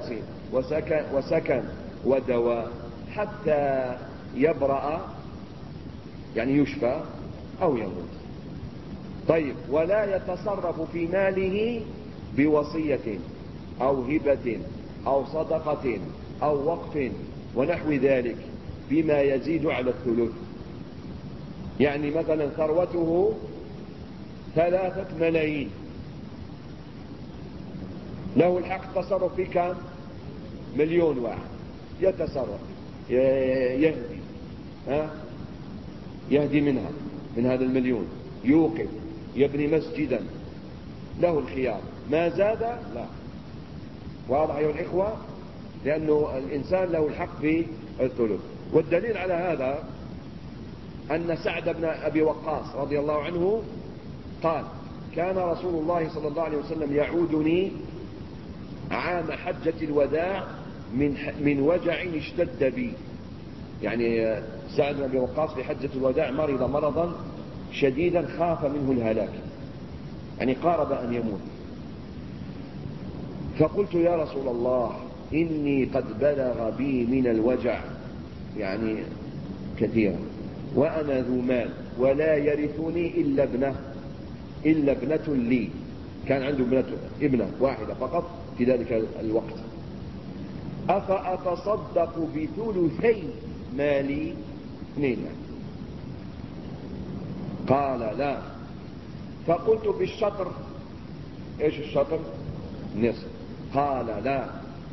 وسكن, وسكن ودواء حتى يبرأ يعني يشفى أو يموت. طيب، ولا يتصرف في ماله بوصية أو هبة أو صدقة أو وقف ونحو ذلك بما يزيد على الثلث. يعني مثلا ثروته ثلاثة ملايين، له الحق التصرف في كم؟ مليون واحد. يتصرف، يهدي ها يهدي منها من هذا المليون، يوقف، يبني مسجدا، له الخيار. ما زاد لا. واضح أيها الإخوة؟ لأنه الإنسان له الحق في الثلث. والدليل على هذا أن سعد بن أبي وقاص رضي الله عنه قال: كان رسول الله صلى الله عليه وسلم يعودني عام حجة الوداع من من وجع اشتد بي. يعني سعد بن أبي وقاص في حجة الوداع مرض مرضا شديدا خاف منه الهلاك، يعني قارب أن يموت. فقلت: يا رسول الله، إني قد بلغ بي من الوجع يعني كثيرا، وأنا ذو مال، ولا يرثني إلا ابنة إلا ابنة لي. كان عنده ابنة, ابنة واحدة فقط في ذلك الوقت. أفأتصدق بثلثي مالي؟ اثنين يعني. قال: لا. فقلت: بالشطر؟ ايش الشطر؟ نصف. قال: لا.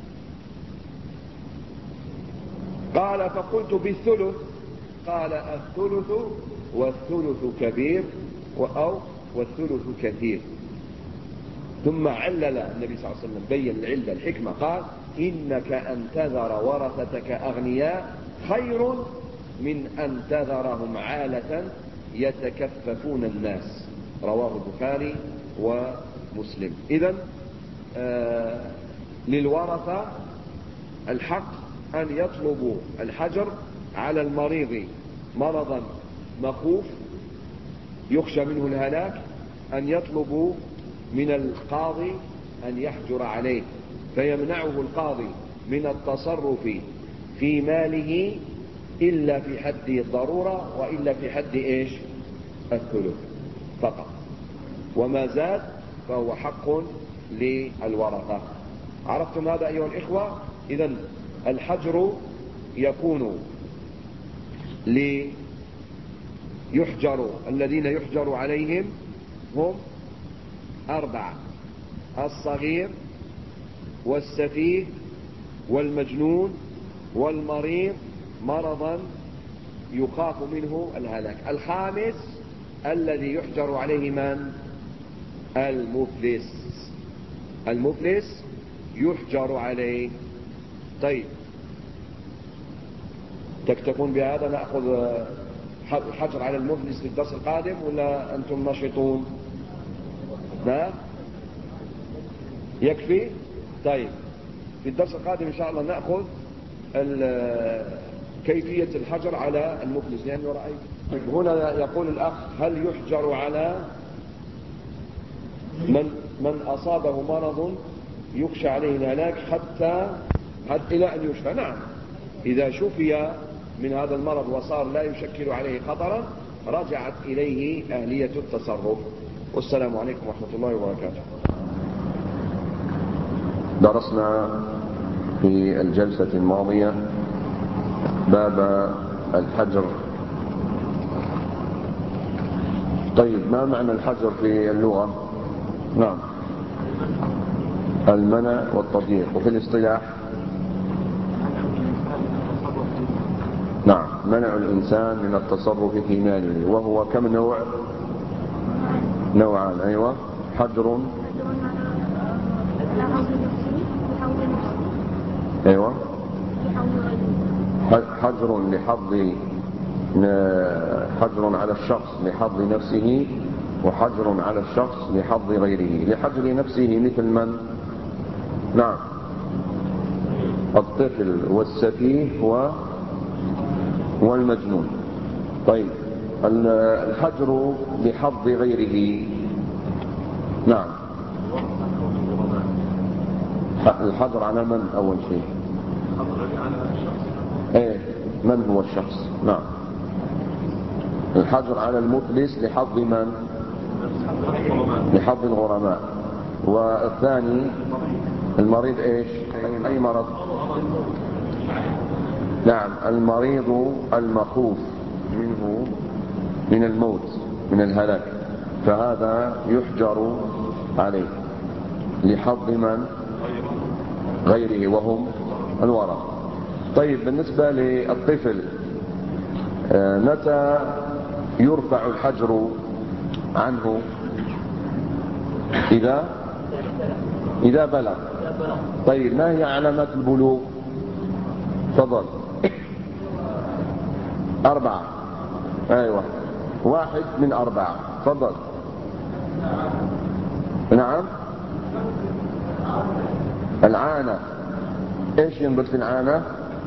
قال: فقلت: بالثلث؟ قال: الثلث والثلث كبير أو والثلث كثير. ثم علل النبي صلى الله عليه وسلم، بين العلة الحكمة، قال: إنك أن تذر ورثتك أغنياء خير من أن تذرهم عالة يتكففون الناس. رواه البخاري ومسلم. إذن آه للورثة الحق أن يطلبوا الحجر على المريض مرضا مخوف يخشى منه الهلاك، أن يطلبوا من القاضي أن يحجر عليه، فيمنعه القاضي من التصرف في ماله إلا في حد الضرورة، وإلا في حد إيش؟ الثلث فقط، وما زاد فهو حق للورثة. عرفتم هذا أيها الإخوة؟ إذن الحجر يكون ليحجر، الذين يحجر عليهم هم أربعة: الصغير والسفيه والمجنون والمريض مرضا يخاف منه الهلاك. الخامس الذي يحجر عليه من؟ المفلس. المفلس يحجر عليه. طيب، تكتفون بهذا؟ نأخذ الحجر على المفلس في الدرس القادم ولا أنتم نشطون؟ لا يكفي؟ طيب، في الدرس القادم إن شاء الله نأخذ كيفية الحجر على المفلس. لأنه رأيت هنا يقول الأخ: هل يحجر على من من أصابه مرض يخشى عليه الهلاك حتى حتى إلى أن يشفى؟ نعم، إذا شفي من هذا المرض وصار لا يشكل عليه خطرا رجعت إليه أهلية التصرف. والسلام عليكم ورحمة الله وبركاته. درسنا في الجلسة الماضية باب الحجر. طيب، ما معنى الحجر في اللغة؟ نعم، المنع والتضييق. وفي الاصطلاح؟ نعم، منع الإنسان من التصرف في ماله. وهو كم نوع؟ نوعان. أيوة. حجر أيوة حجر لحظ حجر على الشخص لحظ نفسه، وحجر على الشخص لحظ غيره. لحجر نفسه مثل من؟ نعم، الطفل والسفيه والمجنون. طيب، الحجر لحظ غيره؟ نعم، الحظر على من أول شيء؟ ايه من هو الشخص؟ نعم الحظر على المفلس لحظ من؟ لحظ الغرماء. والثاني المريض ايش؟ اي مرض؟ نعم المريض المخوف منه من الموت من الهلاك، فهذا يحجر عليه لحظ من؟ غيره وهم الورثة. طيب بالنسبة للطفل متى يرفع الحجر عنه؟ إذا إذا بلغ. طيب ما هي علامات البلوغ؟ تفضل. أربعة. أيوة واحد من أربعة. تفضل. نعم العانة. ايش ينبت في العانة؟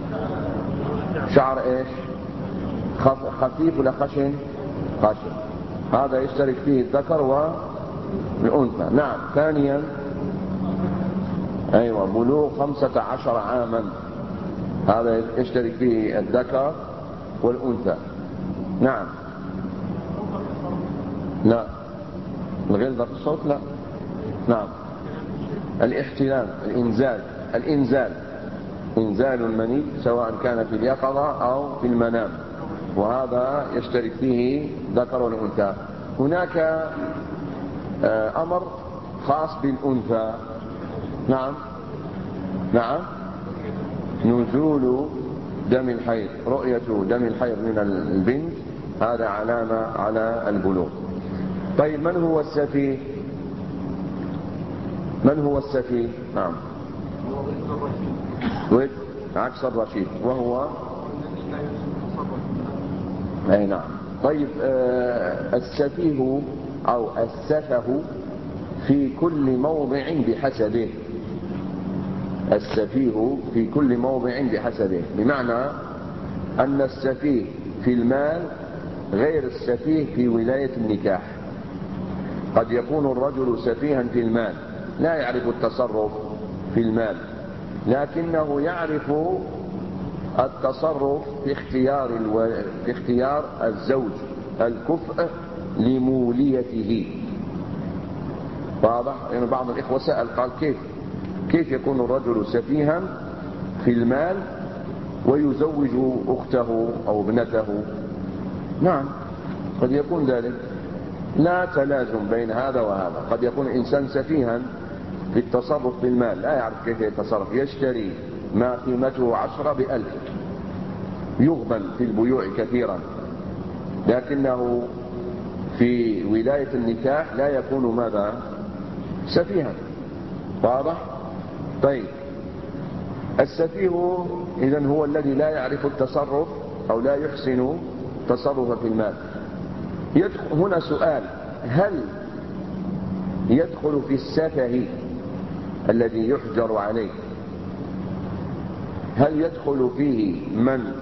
شعر ايش؟ خفيف ولا خشن؟ خشن. هذا يشترك فيه الذكر والأنثى. نعم. ثانيا ايوه بلوغ خمسة عشر عاما، هذا يشترك فيه الذكر والأنثى. نعم. لا الغلظة في الصوت لا. نعم الاحتلام الإنزال الإنزال إنزال المني سواء كان في اليقظة أو في المنام، وهذا يشترك فيه ذكر والأنثى. هناك أمر خاص بالأنثى. نعم نعم نزول دم الحيض، رؤية دم الحيض من البنت هذا علامة على البلوغ. طيب من هو السفيه؟ من هو السفيه؟ نعم ود عكس الرشيد وهو اي نعم. طيب آه السفيه او السفه في كل موضع بحسبه. السفيه في كل موضع بحسبه، بمعنى ان السفيه في المال غير السفيه في ولاية النكاح. قد يكون الرجل سفيها في المال لا يعرف التصرف في المال، لكنه يعرف التصرف في اختيار الو... في اختيار الزوج الكفء لموليته. واضح؟ يعني بعض الإخوة سأل قال كيف كيف يكون الرجل سفيها في المال ويزوج أخته أو ابنته؟ نعم قد يكون ذلك، لا تلازم بين هذا وهذا. قد يكون الإنسان سفيها في التصرف في المال لا يعرف كيف يتصرف، يشتري ما قيمته عشرة بألف، يغبن في البيوع كثيرا، لكنه في ولاية النكاح لا يكون ماذا؟ سفيها. واضح؟ طيب السفيه إذن هو الذي لا يعرف التصرف أو لا يحسن تصرف في المال. يدخل هنا سؤال: هل يدخل في السفه الذي يحجر عليه، هل يدخل فيه من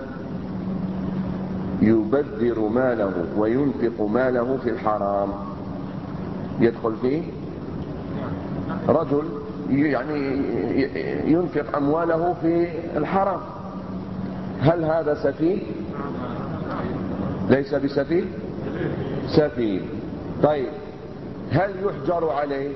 يبذر ماله وينفق ماله في الحرام؟ يدخل فيه رجل يعني ينفق أمواله في الحرام، هل هذا سفيه؟ ليس بسفيه؟ سفيه. طيب هل يحجر عليه؟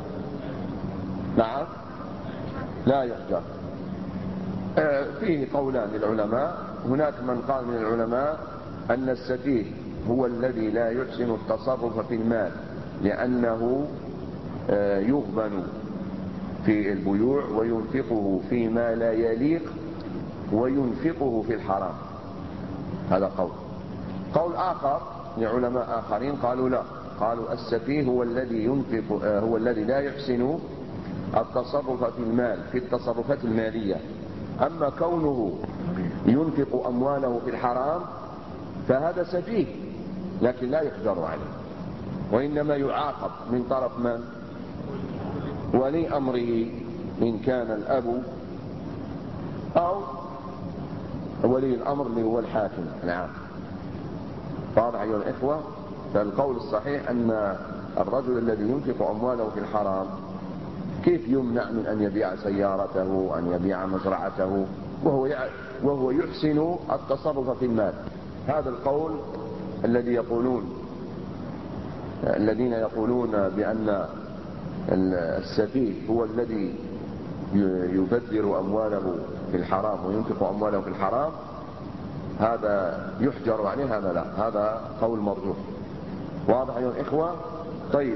نعم لا يحجر. آه فيه قولان للعلماء. هناك من قال من العلماء أن السفيه هو الذي لا يحسن التصرف في المال لأنه آه يغبن في البيوع وينفقه فيما لا يليق وينفقه في الحرام. هذا قول. قول آخر لعلماء آخرين قالوا لا، قالوا السفيه هو الذي ينفق آه هو الذي لا يحسن التصرف في المال في التصرفات المالية. أما كونه ينفق أمواله في الحرام فهذا سفيه لكن لا يحجر عليه، وإنما يعاقب من طرف من؟ ولي أمره إن كان الأب أو ولي الأمر اللي هو الحاكم العام. واضح أيها الإخوة؟ فالقول الصحيح أن الرجل الذي ينفق أمواله في الحرام كيف يمنع من أن يبيع سيارته، أن يبيع مزرعته وهو وهو يحسن التصرف في المال؟ هذا القول الذي يقولون الذين يقولون بأن السفيه هو الذي يبذر أمواله في الحرام وينفق أمواله في الحرام، هذا يحجر عليه، هذا لا، هذا قول مرجوح. واضح أيها الإخوة؟ طيب،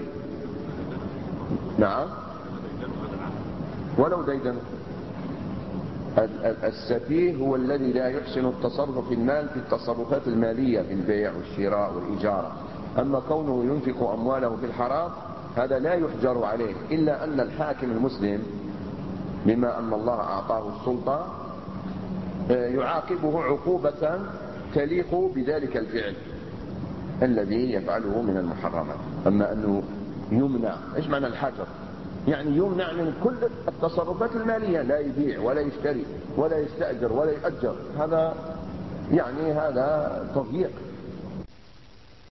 نعم، ولو ديدن. السفيه هو الذي لا يحسن التصرف في المال في التصرفات المالية في البيع والشراء والإيجار. أما كونه ينفق أمواله في الحرام هذا لا يحجر عليه، إلا أن الحاكم المسلم بما أن الله أعطاه السلطة يعاقبه عقوبة تليق بذلك الفعل الذي يفعله من المحرمات. أما أنه يمنع، إيش معنى الحجر؟ يعني يمنع من كل التصرفات المالية، لا يبيع ولا يشتري ولا يستأجر ولا يؤجر، هذا يعني هذا تضييق